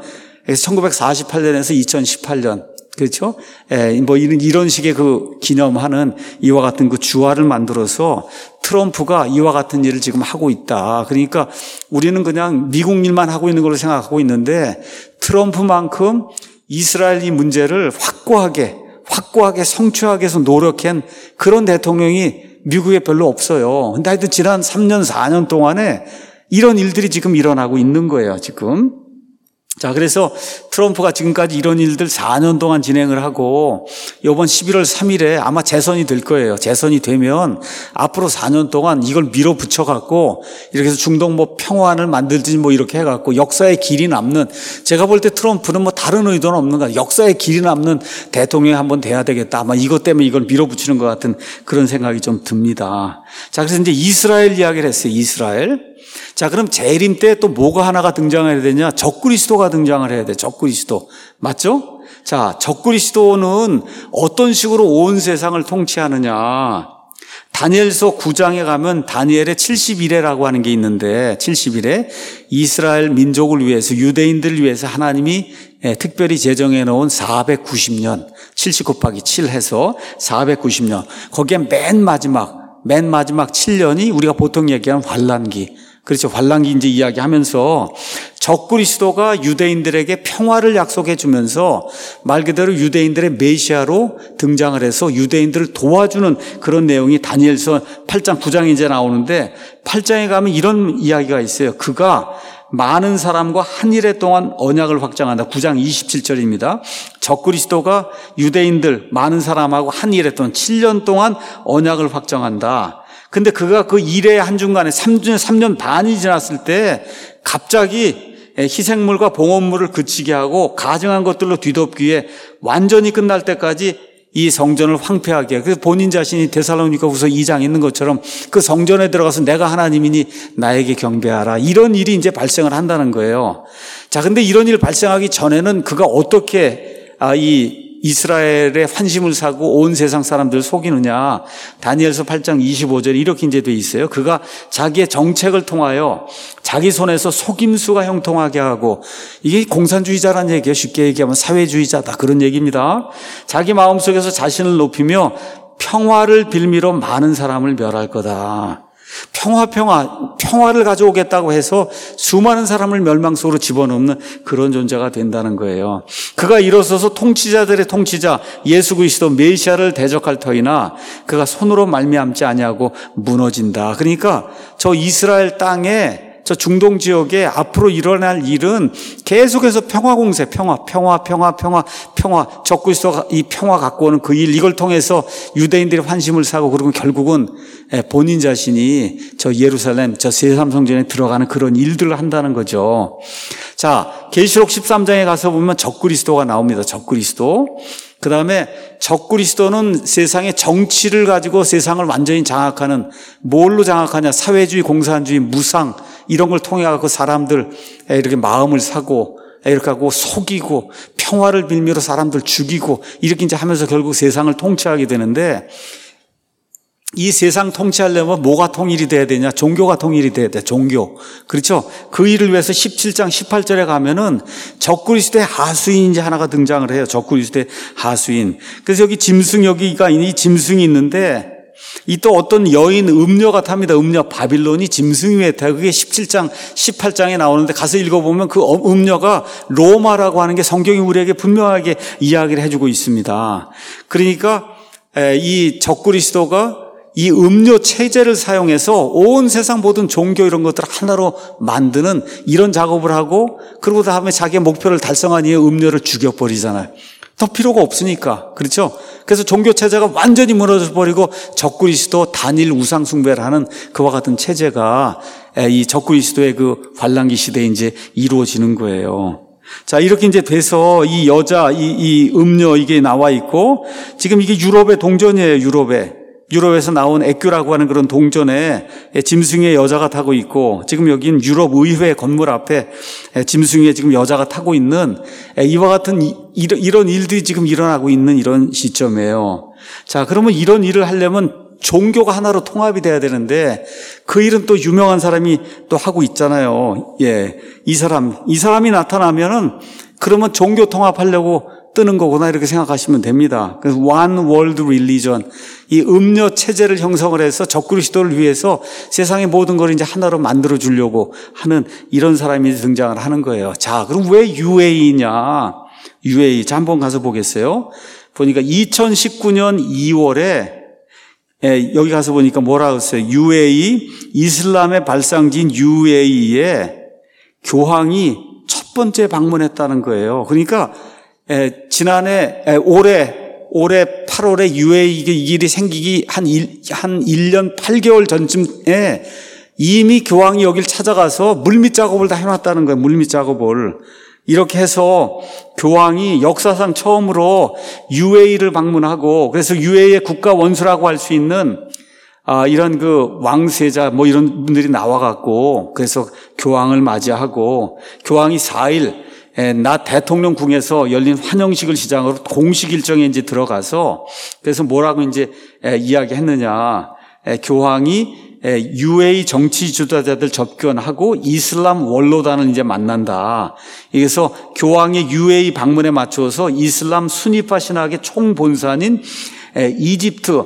1948년에서 2018년. 그렇죠? 뭐 이런 식의 그 기념하는 이와 같은 그 주화를 만들어서 트럼프가 이와 같은 일을 지금 하고 있다. 그러니까 우리는 그냥 미국 일만 하고 있는 걸로 생각하고 있는데, 트럼프만큼 이스라엘 이 문제를 확고하게 성취하기 위해서 노력한 그런 대통령이 미국에 별로 없어요. 근데 하여튼 지난 3년, 4년 동안에 이런 일들이 지금 일어나고 있는 거예요, 지금. 자, 그래서 트럼프가 지금까지 이런 일들 4년 동안 진행을 하고, 이번 11월 3일에 아마 재선이 될 거예요. 재선이 되면 앞으로 4년 동안 이걸 밀어붙여갖고, 이렇게 해서 중동 뭐 평화를 만들든지 뭐 이렇게 해갖고 역사의 길이 남는, 제가 볼 때 트럼프는 뭐 다른 의도는 없는 것 같아요. 역사의 길이 남는 대통령이 한번 돼야 되겠다. 아마 이것 때문에 이걸 밀어붙이는 것 같은 그런 생각이 좀 듭니다. 자, 그래서 이제 이스라엘 이야기를 했어요. 이스라엘. 자, 그럼 재림 때 또 뭐가 하나가 등장해야 되냐? 적그리스도가 등장을 해야 돼. 적그리스도. 맞죠? 자, 적그리스도는 어떤 식으로 온 세상을 통치하느냐? 다니엘서 9장에 가면 다니엘의 70일에라고 하는 게 있는데, 70일에 이스라엘 민족을 위해서, 유대인들을 위해서 하나님이 특별히 제정해 놓은 490년, 70 곱하기 7 해서 490년. 거기에 맨 마지막 7년이 우리가 보통 얘기하는 환란기. 그렇죠. 환란기 이제 이야기하면서 적그리스도가 유대인들에게 평화를 약속해 주면서 말 그대로 유대인들의 메시아로 등장을 해서 유대인들을 도와주는 그런 내용이 다니엘서 8장, 9장에 이제 나오는데, 8장에 가면 이런 이야기가 있어요. 그가 많은 사람과 한 일해 동안 언약을 확장한다. 9장 27절입니다. 적그리스도가 유대인들 많은 사람하고 한 일해 동안 7년 동안 언약을 확정한다. 근데 그가 그 일의 한중간에 3년 반이 지났을 때 갑자기 희생물과 봉헌물을 그치게 하고 가증한 것들로 뒤덮기 위해 완전히 끝날 때까지 이 성전을 황폐하게, 그래서 본인 자신이 데살로니가후서 2장 있는 것처럼 그 성전에 들어가서 내가 하나님이니 나에게 경배하라, 이런 일이 이제 발생을 한다는 거예요. 자, 근데 이런 일 발생하기 전에는 그가 어떻게 이 이스라엘의 환심을 사고 온 세상 사람들을 속이느냐? 다니엘서 8장 25절에 이렇게 이제 돼 있어요. 그가 자기의 정책을 통하여 자기 손에서 속임수가 형통하게 하고, 이게 공산주의자라는 얘기예요. 쉽게 얘기하면 사회주의자다, 그런 얘기입니다. 자기 마음속에서 자신을 높이며 평화를 빌미로 많은 사람을 멸할 거다. 평화를 가져오겠다고 해서 수많은 사람을 멸망 속으로 집어넣는 그런 존재가 된다는 거예요. 그가 일어서서 통치자들의 통치자 예수 그리스도 메시아를 대적할 터이나 그가 손으로 말미암지 아니하고 무너진다. 그러니까 저 이스라엘 땅에 저 중동 지역에 앞으로 일어날 일은 계속해서 평화 공세, 평화. 적그리스도가 이 평화 갖고 오는 그 일, 이걸 통해서 유대인들이 환심을 사고, 그리고 결국은 본인 자신이 저 예루살렘, 저 제3성전에 들어가는 그런 일들을 한다는 거죠. 자, 계시록 13장에 가서 보면 적그리스도가 나옵니다. 적그리스도. 그 다음에 적그리스도는 세상의 정치를 가지고 세상을 완전히 장악하는, 뭘로 장악하냐? 사회주의, 공산주의, 무상 이런 걸 통해 갖고 사람들 이렇게 마음을 사고 이렇게 하고 속이고 평화를 빌미로 사람들 죽이고 이렇게 이제 하면서 결국 세상을 통치하게 되는데, 이 세상 통치하려면 뭐가 통일이 돼야 되냐? 종교가 통일이 돼야 돼. 종교. 그렇죠? 그 일을 위해서 17장 18절에 가면은 적그리스도의 하수인이 이제 하나가 등장을 해요. 적그리스도의 하수인. 그래서 여기 짐승여기가 이 짐승이 있는데, 이 또 어떤 여인 음녀가 탑니다. 음녀. 바빌론이 짐승이 왜 타? 그게 17장 18장에 나오는데 가서 읽어보면 그 음녀가 로마라고 하는 게 성경이 우리에게 분명하게 이야기를 해주고 있습니다. 그러니까 이 적그리스도가 이 음료 체제를 사용해서 온 세상 모든 종교 이런 것들을 하나로 만드는 이런 작업을 하고, 그리고 다음에 자기의 목표를 달성한 이후에 음료를 죽여버리잖아요. 더 필요가 없으니까. 그렇죠? 그래서 종교 체제가 완전히 무너져 버리고 적그리스도 단일 우상 숭배를 하는 그와 같은 체제가 이 적그리스도의 그 환란기 시대에 이제 이루어지는 거예요. 자, 이렇게 이제 돼서 이 여자, 이 음료 이게 나와 있고, 지금 이게 유럽의 동전이에요. 유럽에서 나온 에큐라고 하는 그런 동전에 짐승의 여자가 타고 있고, 지금 여기는 유럽 의회 건물 앞에 짐승의 지금 여자가 타고 있는 이와 같은 이런 일들이 지금 일어나고 있는 이런 시점이에요. 자, 그러면 이런 일을 하려면 종교가 하나로 통합이 돼야 되는데, 그 일은 또 유명한 사람이 또 하고 있잖아요. 예. 이 사람이 나타나면은 그러면 종교 통합하려고 뜨는 거구나, 이렇게 생각하시면 됩니다. 그래서 One World Religion, 이 음료 체제를 형성을 해서 적그리스도를 위해서 세상의 모든 걸 이제 하나로 만들어 주려고 하는 이런 사람이 등장을 하는 거예요. 자, 그럼 왜 UAE냐? UAE. 자, 한번 가서 보겠어요. 보니까 2019년 2월에 여기 가서 보니까 뭐라 그랬어요? UAE, 이슬람의 발상지인 UAE에 교황이 첫 번째 방문했다는 거예요. 그러니까 지난해 올해 8월에 UAE 이 일이 생기기 한 1년 8개월 전쯤에 이미 교황이 여길 찾아가서 물밑 작업을 다 해놨다는 거예요. 물밑 작업을. 이렇게 해서 교황이 역사상 처음으로 UAE를 방문하고, 그래서 UAE의 국가 원수라고 할 수 있는 이런 그 왕세자 뭐 이런 분들이 나와갖고, 그래서 교황을 맞이하고, 교황이 4일 낮 대통령궁에서 열린 환영식을 시작으로 공식 일정에 이제 들어가서, 그래서 뭐라고 이제 이야기했느냐? 교황이 UAE 정치 지도자들 접견하고 이슬람 원로단을 이제 만난다. 그래서 교황의 UAE 방문에 맞춰서 이슬람 수니파 신학의 총본산인 이집트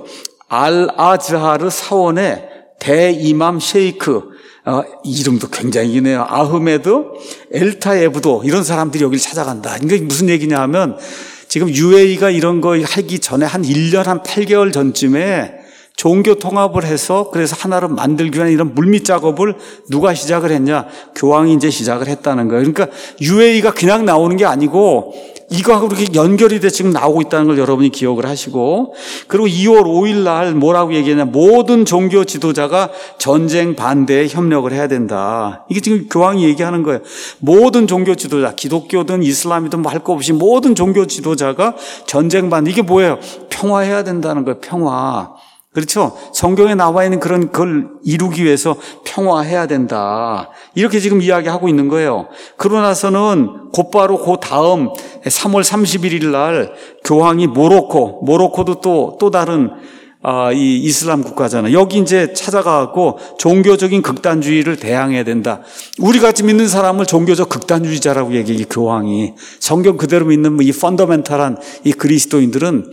알아즈하르 사원의 대이맘 셰이크, 이름도 굉장히 기네요. 아흐메드 엘타예브도, 이런 사람들이 여기를 찾아간다. 그러니까 무슨 얘기냐 하면, 지금 UAE가 이런 거 하기 전에 한 1년 한 8개월 전쯤에 종교 통합을 해서 그래서 하나로 만들기 위한 이런 물밑 작업을 누가 시작을 했냐? 교황이 이제 시작을 했다는 거예요. 그러니까 UAE가 그냥 나오는 게 아니고 이거하고 이렇게 연결이 돼 지금 나오고 있다는 걸 여러분이 기억을 하시고, 그리고 2월 5일 날 뭐라고 얘기했냐? 모든 종교 지도자가 전쟁 반대에 협력을 해야 된다. 이게 지금 교황이 얘기하는 거예요. 모든 종교 지도자, 기독교든 이슬람이든 뭐 할 거 없이 모든 종교 지도자가 전쟁 반대. 이게 뭐예요? 평화해야 된다는 거예요. 평화. 그렇죠? 성경에 나와 있는 그런 걸 이루기 위해서 평화해야 된다. 이렇게 지금 이야기하고 있는 거예요. 그러고 나서는 곧바로 그 다음 3월 31일 날 교황이 모로코도 또 다른 이 이슬람 국가잖아요. 여기 이제 찾아가고 종교적인 극단주의를 대항해야 된다. 우리 같이 믿는 사람을 종교적 극단주의자라고 얘기해, 교황이. 성경 그대로 믿는 이 펀더멘탈한 이 그리스도인들은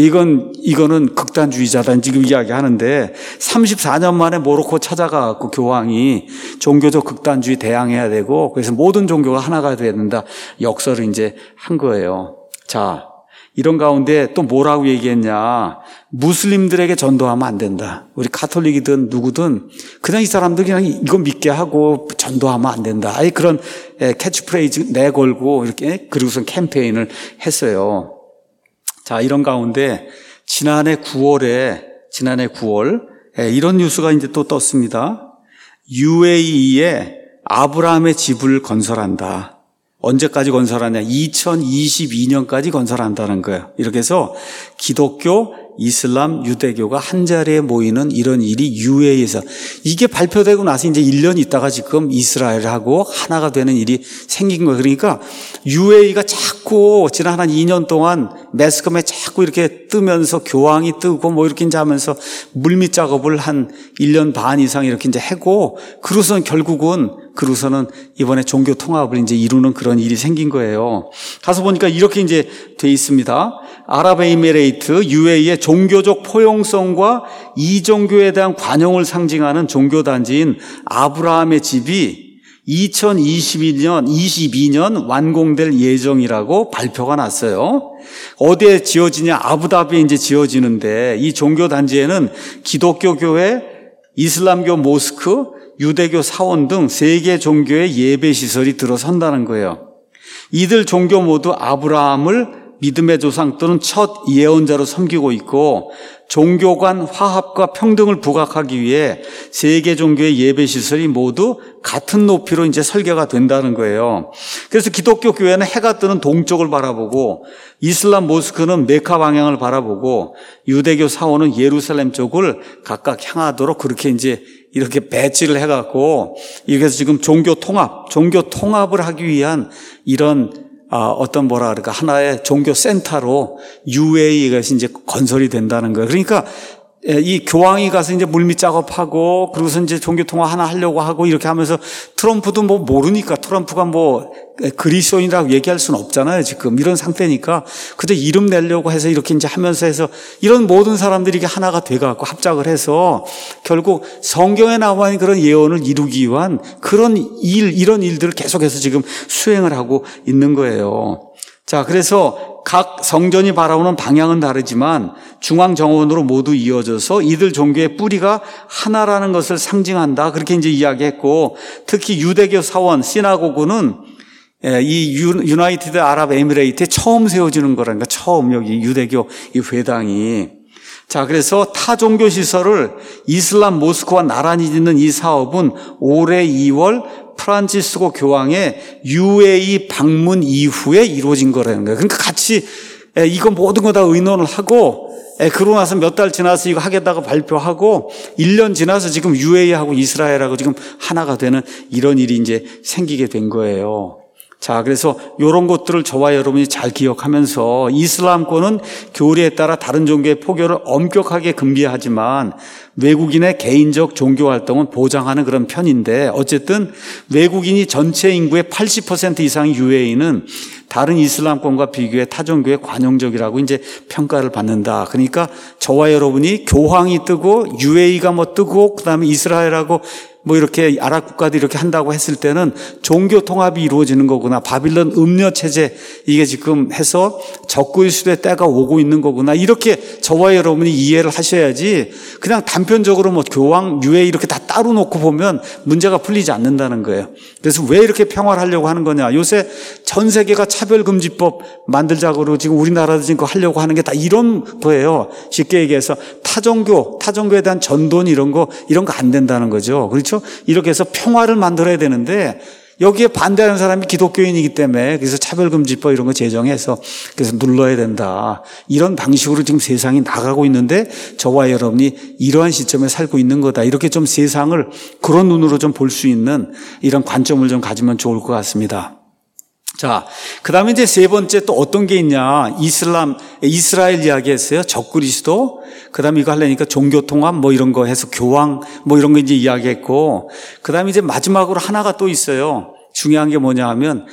이거는 극단주의자다 지금 이야기하는데, 34년 만에 모로코 찾아가고 교황이 종교적 극단주의 대항해야 되고, 그래서 모든 종교가 하나가 돼야 된다. 역설을 이제 한 거예요. 자, 이런 가운데 또 뭐라고 얘기했냐. 무슬림들에게 전도하면 안 된다. 우리 가톨릭이든 누구든 그냥 이 사람들 그냥 이거 믿게 하고 전도하면 안 된다. 아예 그런 캐치프레이즈 내걸고 이렇게 그리고선 캠페인을 했어요. 자, 이런 가운데 지난해 9월 이런 뉴스가 이제 또 떴습니다. UAE에 아브라함의 집을 건설한다. 언제까지 건설하냐? 2022년까지 건설한다는 거예요. 이렇게 해서 기독교, 이슬람, 유대교가 한 자리에 모이는 이런 일이 UAE에서 이게 발표되고 나서 이제 1년 있다가 지금 이스라엘하고 하나가 되는 일이 생긴 거예요. 그러니까 UAE가 자꾸 지난 한 2년 동안 매스컴에 자꾸 이렇게 뜨면서 교황이 뜨고 뭐 이렇게 이제 하면서 물밑 작업을 한 1년 반 이상 이렇게 이제 하고 그러고선 그러고서는 이번에 종교 통합을 이제 이루는 그런 일이 생긴 거예요. 가서 보니까 이렇게 이제 돼 있습니다. 아랍에미레이트 UAE의 종교적 포용성과 이종교에 대한 관용을 상징하는 종교단지인 아브라함의 집이 2022년 완공될 예정이라고 발표가 났어요. 어디에 지어지냐? 아부다비에 이제 지어지는데 이 종교단지에는 기독교 교회, 이슬람교 모스크, 유대교 사원 등 3개 종교의 예배시설이 들어선다는 거예요. 이들 종교 모두 아브라함을 믿음의 조상 또는 첫 예언자로 섬기고 있고 종교 간 화합과 평등을 부각하기 위해 3개 종교의 예배시설이 모두 같은 높이로 이제 설계가 된다는 거예요. 그래서 기독교 교회는 해가 뜨는 동쪽을 바라보고 이슬람 모스크는 메카 방향을 바라보고 유대교 사원은 예루살렘 쪽을 각각 향하도록 그렇게 이제 이렇게 배치를 해갖고 이렇게 해서 지금 종교 통합을 하기 위한 이런 어떤 하나의 종교 센터로 UAE가 이제 건설이 된다는 거예요. 그러니까 이 교황이 가서 이제 물밑 작업하고 그러고서 이제 종교 통합 하나 하려고 하고 이렇게 하면서 트럼프도 뭐 모르니까 트럼프가 뭐 그리스도인이라고 얘기할 수는 없잖아요. 지금 이런 상태니까 그저 이름 내려고 해서 이렇게 이제 하면서 해서 이런 모든 사람들이 이게 하나가 돼갖고 합작을 해서 결국 성경에 나와 있는 그런 예언을 이루기 위한 이런 일들을 계속해서 지금 수행을 하고 있는 거예요. 자, 그래서 각 성전이 바라보는 방향은 다르지만 중앙 정원으로 모두 이어져서 이들 종교의 뿌리가 하나라는 것을 상징한다. 그렇게 이제 이야기했고 특히 유대교 사원 시나고그는 이 유나이티드 아랍 에미레이트에 처음 세워지는 거라니까 처음 여기 유대교 이 회당이. 자, 그래서 타 종교 시설을 이슬람 모스크와 나란히 짓는 이 사업은 올해 2월 프란치스코 교황의 UAE 방문 이후에 이루어진 거라는 거예요. 그러니까 같이 이거 모든 거 다 의논을 하고 그러고 나서 몇 달 지나서 이거 하겠다고 발표하고 1년 지나서 지금 UAE하고 이스라엘하고 지금 하나가 되는 이런 일이 이제 생기게 된 거예요. 자, 그래서 이런 것들을 저와 여러분이 잘 기억하면서 이슬람권은 교리에 따라 다른 종교의 포교를 엄격하게 금지하지만 외국인의 개인적 종교 활동은 보장하는 그런 편인데 어쨌든 외국인이 전체 인구의 80% 이상의 UAE는 다른 이슬람권과 비교해 타 종교에 관용적이라고 이제 평가를 받는다. 그러니까 저와 여러분이 교황이 뜨고 UAE가 뭐 뜨고 그다음에 이스라엘하고 뭐 이렇게 아랍 국가도 이렇게 한다고 했을 때는 종교 통합이 이루어지는 거구나. 바빌론 음녀 체제 이게 지금 해서 적그리 시대의 때가 오고 있는 거구나. 이렇게 저와 여러분이 이해를 하셔야지 그냥 단편적으로 뭐 교황, 유해 이렇게 다 따로 놓고 보면 문제가 풀리지 않는다는 거예요. 그래서 왜 이렇게 평화를 하려고 하는 거냐. 요새 전 세계가 차별금지법 만들자고 지금 우리나라도 지금 그거 하려고 하는 게 다 이런 거예요. 쉽게 얘기해서 타종교에 대한 전돈 이런 거 안 된다는 거죠. 그렇죠? 이렇게 해서 평화를 만들어야 되는데 여기에 반대하는 사람이 기독교인이기 때문에 그래서 차별금지법 이런 거 제정해서 그래서 눌러야 된다. 이런 방식으로 지금 세상이 나가고 있는데 저와 여러분이 이러한 시점에 살고 있는 거다. 이렇게 좀 세상을 그런 눈으로 좀 볼 수 있는 이런 관점을 좀 가지면 좋을 것 같습니다. 자, 그 다음에 이제 세 번째 또 어떤 게 있냐. 이스라엘 이야기 했어요. 적그리스도. 그 다음에 이거 하려니까 종교통합 뭐 이런 거 해서 교황 뭐 이런 거 이제 이야기했고. 그 다음에 이제 마지막으로 하나가 또 있어요. 중요한 게 뭐냐 하면,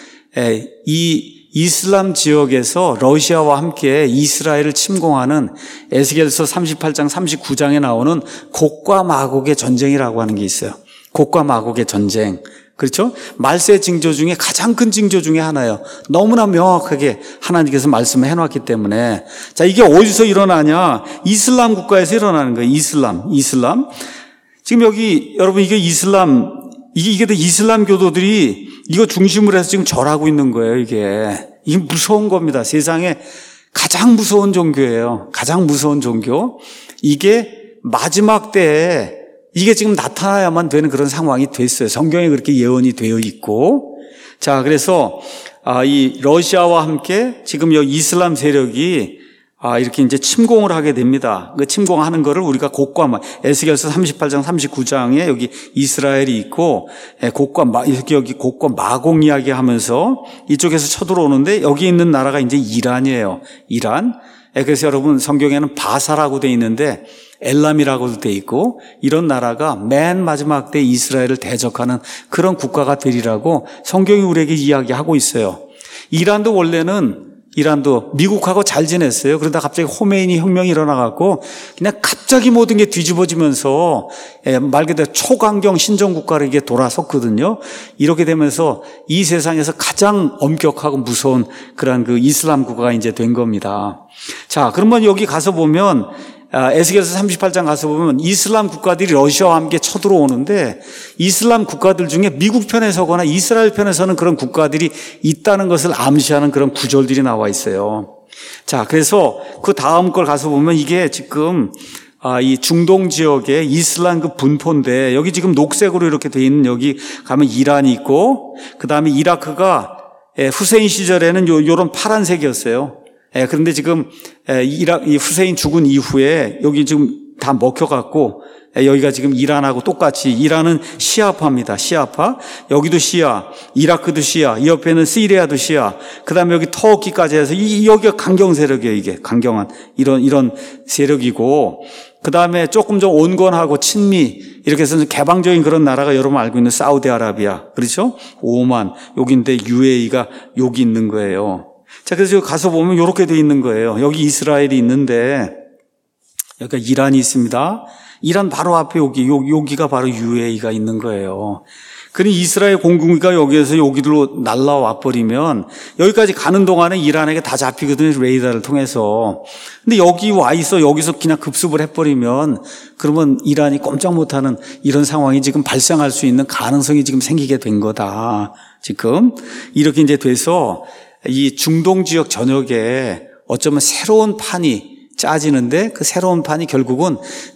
이 이슬람 지역에서 러시아와 함께 이스라엘을 침공하는 에스겔서 38장 39장에 나오는 곡과 마곡의 전쟁이라고 하는 게 있어요. 곡과 마곡의 전쟁. 그렇죠? 말세 징조 중에 가장 큰 징조 중에 하나예요. 너무나 명확하게 하나님께서 말씀을 해놨기 때문에. 자, 이게 어디서 일어나냐? 이슬람 국가에서 일어나는 거예요. 이슬람. 지금 여기 여러분 이게 이게 이슬람 교도들이 이거 중심으로 해서 지금 절하고 있는 거예요. 이게 무서운 겁니다. 세상에 가장 무서운 종교예요. 가장 무서운 종교. 이게 마지막 때에 이게 지금 나타나야만 되는 그런 상황이 됐어요. 성경에 그렇게 예언이 되어 있고. 자, 그래서 이 러시아와 함께 지금 이 이슬람 세력이 이렇게 이제 침공을 하게 됩니다. 그 침공하는 거를 우리가 에스겔서 38장 39장에 여기 이스라엘이 있고 여기 곡과 마곡 이야기하면서 이쪽에서 쳐들어오는데 여기 있는 나라가 이제 이란이에요. 이란. 그래서 여러분 성경에는 바사라고 돼 있는데 엘람이라고도 돼 있고 이런 나라가 맨 마지막 때 이스라엘을 대적하는 그런 국가가 되리라고 성경이 우리에게 이야기하고 있어요. 이란도 미국하고 잘 지냈어요. 그러다 갑자기 호메이니 혁명이 일어나갖고 그냥 갑자기 모든 게 뒤집어지면서 말 그대로 초강경 신정국가로 이게 돌아섰거든요. 이렇게 되면서 이 세상에서 가장 엄격하고 무서운 그런 그 이슬람 국가가 이제 된 겁니다. 자, 그러면 여기 가서 보면 에스겔서 38장 가서 보면 이슬람 국가들이 러시아와 함께 쳐들어오는데 이슬람 국가들 중에 미국 편에 서거나 이스라엘 편에 서는 그런 국가들이 있다는 것을 암시하는 그런 구절들이 나와 있어요. 자, 그래서 그 다음 걸 가서 보면 이게 지금 이 중동 지역의 이슬람 그 분포인데 여기 지금 녹색으로 이렇게 돼 있는 여기 가면 이란이 있고 그 다음에 이라크가 후세인 시절에는 요런 파란색이었어요. 그런데 지금 이 후세인 죽은 이후에 여기 지금 다 먹혀갖고 여기가 지금 이란하고 똑같이 이란은 시아파입니다. 시아파. 여기도 시아, 이라크도 시아, 이 옆에는 시리아도 시아. 그다음에 여기 터키까지 해서 여기가 강경 세력이에요. 이게 강경한 이런 세력이고 그다음에 조금 좀 온건하고 친미 이렇게 해서 개방적인 그런 나라가 여러분 알고 있는 사우디아라비아 그렇죠? 오만 여기인데 UAE가 여기 있는 거예요. 자, 그래서 여기 가서 보면 이렇게 돼 있는 거예요. 여기 이스라엘이 있는데, 여기가 이란이 있습니다. 이란 바로 앞에 여기가 바로 UAE가 있는 거예요. 그러니 이스라엘 공군기가 여기에서 여기로 날라와 버리면 여기까지 가는 동안에 이란에게 다 잡히거든요. 레이더를 통해서. 근데 여기 와 있어 여기서 그냥 급습을 해버리면 그러면 이란이 꼼짝 못하는 이런 상황이 지금 발생할 수 있는 가능성이 지금 생기게 된 거다. 지금 이렇게 이제 돼서 이 중동 지역 전역에 어쩌면 새로운 판이 짜지는데 그 새로운 판이 결국은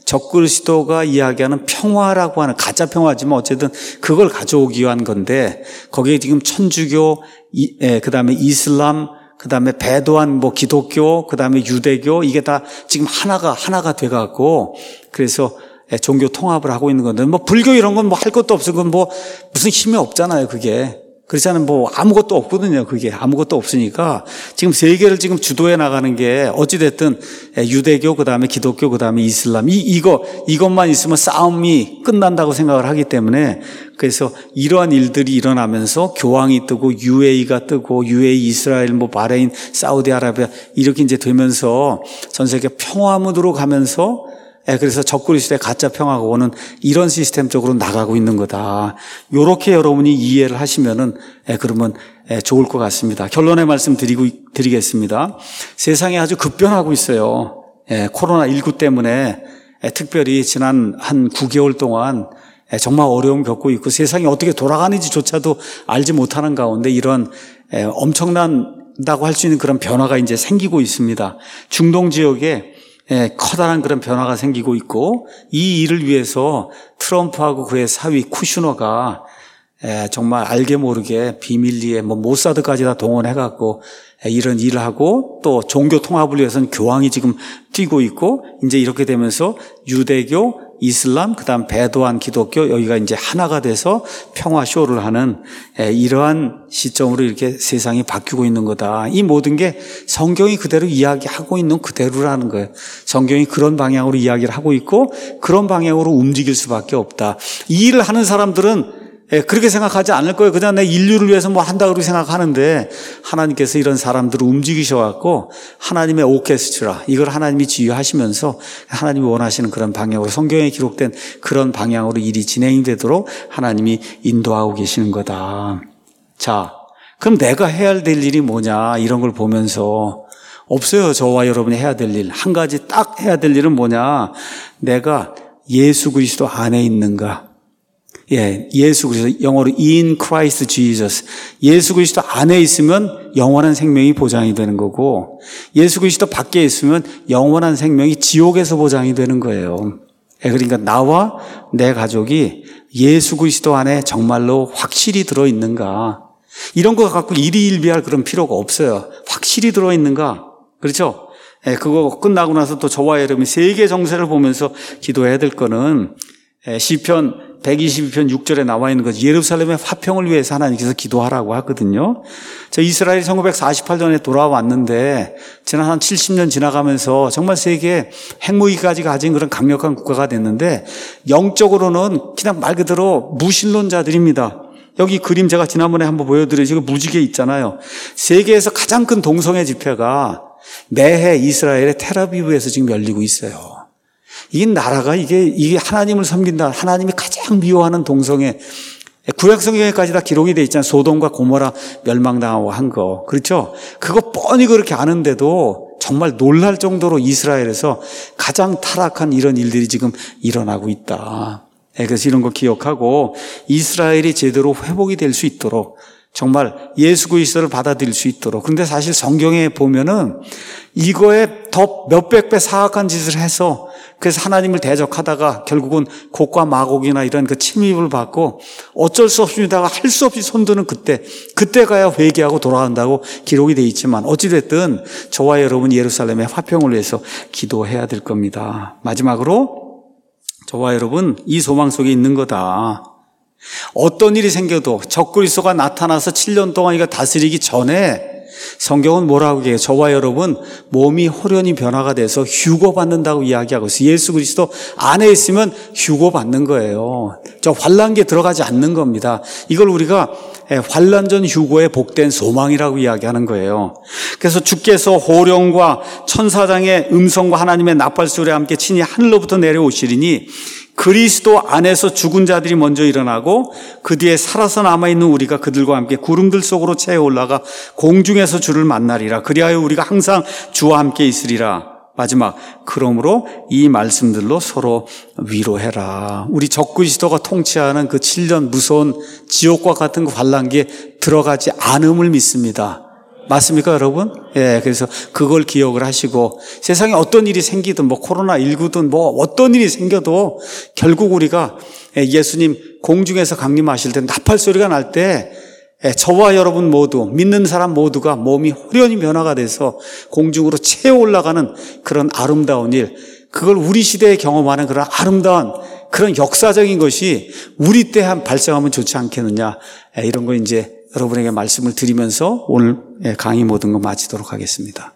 적그리스도가 이야기하는 평화라고 하는 가짜 평화지만 어쨌든 그걸 가져오기 위한 건데 거기에 지금 천주교, 그다음에 이슬람, 그다음에 배도한 기독교, 그다음에 유대교 이게 다 지금 하나가 돼갖고 그래서 종교 통합을 하고 있는 건데 불교 이런 건 할 것도 없어 그건 무슨 힘이 없잖아요 그게. 그렇잖아요. 아무것도 없거든요. 그게 아무것도 없으니까 지금 세계를 지금 주도해 나가는 게 어찌됐든 유대교, 그 다음에 기독교, 그 다음에 이슬람 이것만 있으면 싸움이 끝난다고 생각을 하기 때문에 그래서 이러한 일들이 일어나면서 교황이 뜨고 UAE가 뜨고 UAE, 이스라엘, 바레인, 사우디아라비아 이렇게 이제 되면서 전 세계 평화 무드로 가면서 그래서 적그리스도의 가짜 평화가 오는 이런 시스템 쪽으로 나가고 있는 거다. 요렇게 여러분이 이해를 하시면은 그러면 좋을 것 같습니다. 결론의 말씀 드리겠습니다. 세상이 아주 급변하고 있어요. 코로나19 때문에 특별히 지난 한 9개월 동안 정말 어려움 겪고 있고 세상이 어떻게 돌아가는지조차도 알지 못하는 가운데 이런 엄청난다고 할 수 있는 그런 변화가 이제 생기고 있습니다. 중동 지역에 커다란 그런 변화가 생기고 있고 이 일을 위해서 트럼프하고 그의 사위 쿠슈너가 정말 알게 모르게 비밀리에 모사드까지 다 동원해갖고 이런 일을 하고 또 종교 통합을 위해서는 교황이 지금 뛰고 있고 이제 이렇게 되면서 유대교, 이슬람, 그다음 배도한 기독교 여기가 이제 하나가 돼서 평화 쇼를 하는 이러한 시점으로 이렇게 세상이 바뀌고 있는 거다. 이 모든 게 성경이 그대로 이야기하고 있는 그대로라는 거예요. 성경이 그런 방향으로 이야기를 하고 있고 그런 방향으로 움직일 수밖에 없다. 이 일을 하는 사람들은 그렇게 생각하지 않을 거예요. 그냥 내 인류를 위해서 뭐 한다고 생각하는데 하나님께서 이런 사람들을 움직이셔갖고 하나님의 오케스트라, 이걸 하나님이 지휘하시면서 하나님이 원하시는 그런 방향으로, 성경에 기록된 그런 방향으로 일이 진행이 되도록 하나님이 인도하고 계시는 거다. 자, 그럼 내가 해야 될 일이 뭐냐, 이런 걸 보면서 없어요. 저와 여러분이 해야 될 일. 한 가지 딱 해야 될 일은 뭐냐, 내가 예수 그리스도 안에 있는가. 예수 그리스도, 영어로 in Christ Jesus. 예수 그리스도 안에 있으면 영원한 생명이 보장이 되는 거고, 예수 그리스도 밖에 있으면 영원한 생명이 지옥에서 보장이 되는 거예요. 그러니까 나와 내 가족이 예수 그리스도 안에 정말로 확실히 들어있는가. 이런 거 갖고 일희일비할 그런 필요가 없어요. 확실히 들어있는가. 그렇죠? 그거 끝나고 나서 또 저와 여러분이 세계 정세를 보면서 기도해야 될 거는 시편 122편 6절에 나와 있는 거죠. 예루살렘의 화평을 위해서 하나님께서 기도하라고 하거든요. 저 이스라엘이 1948년에 돌아왔는데 지난 한 70년 지나가면서 정말 세계 핵무기까지 가진 그런 강력한 국가가 됐는데 영적으로는 그냥 말 그대로 무신론자들입니다. 여기 그림 제가 지난번에 한번 보여드려요. 무지개 있잖아요. 세계에서 가장 큰 동성애 집회가 매해 이스라엘의 텔아비브에서 지금 열리고 있어요. 이 나라가 이게 하나님을 섬긴다, 하나님이 가장 미워하는 동성애, 구약 성경에까지 다 기록이 돼 있잖아요. 소돔과 고모라 멸망당하고 한 거. 그렇죠? 그거 뻔히 그렇게 아는데도 정말 놀랄 정도로 이스라엘에서 가장 타락한 이런 일들이 지금 일어나고 있다. 그래서 이런 거 기억하고 이스라엘이 제대로 회복이 될 수 있도록, 정말 예수 그리스도를 받아들일 수 있도록. 그런데 사실 성경에 보면은 이거에 더 몇백 배 사악한 짓을 해서, 그래서 하나님을 대적하다가 결국은 곡과 마곡이나 이런 그 침입을 받고 어쩔 수 없습니다가 할 수 없이 손드는 그때 가야 회개하고 돌아간다고 기록이 되어 있지만, 어찌됐든 저와 여러분 예루살렘의 화평을 위해서 기도해야 될 겁니다. 마지막으로 저와 여러분 이 소망 속에 있는 거다. 어떤 일이 생겨도 적그리스도가 나타나서 7년 동안 이거 다스리기 전에 성경은 뭐라고 해요? 저와 여러분 몸이 호련히 변화가 돼서 휴거받는다고 이야기하고 있어요. 예수 그리스도 안에 있으면 휴거받는 거예요. 저 환난기에 들어가지 않는 겁니다. 이걸 우리가 환난 전 휴거의 복된 소망이라고 이야기하는 거예요. 그래서 주께서 호령과 천사장의 음성과 하나님의 나팔 소리와 함께 친히 하늘로부터 내려오시리니 그리스도 안에서 죽은 자들이 먼저 일어나고 그 뒤에 살아서 남아있는 우리가 그들과 함께 구름들 속으로 채워 올라가 공중에서 주를 만나리라. 그리하여 우리가 항상 주와 함께 있으리라. 마지막, 그러므로 이 말씀들로 서로 위로해라. 우리 적그리스도가 통치하는 그 7년 무서운 지옥과 같은 그 환난기에 들어가지 않음을 믿습니다. 맞습니까, 여러분? 그래서 그걸 기억을 하시고, 세상에 어떤 일이 생기든, 코로나19든 어떤 일이 생겨도 결국 우리가 예수님 공중에서 강림하실 때 나팔 소리가 날 때 저와 여러분 모두, 믿는 사람 모두가 몸이 호련히 변화가 돼서 공중으로 채워 올라가는 그런 아름다운 일, 그걸 우리 시대에 경험하는 그런 아름다운 그런 역사적인 것이 우리 때 발생하면 좋지 않겠느냐, 이런 거 이제 여러분에게 말씀을 드리면서 오늘 강의 모든 거 마치도록 하겠습니다.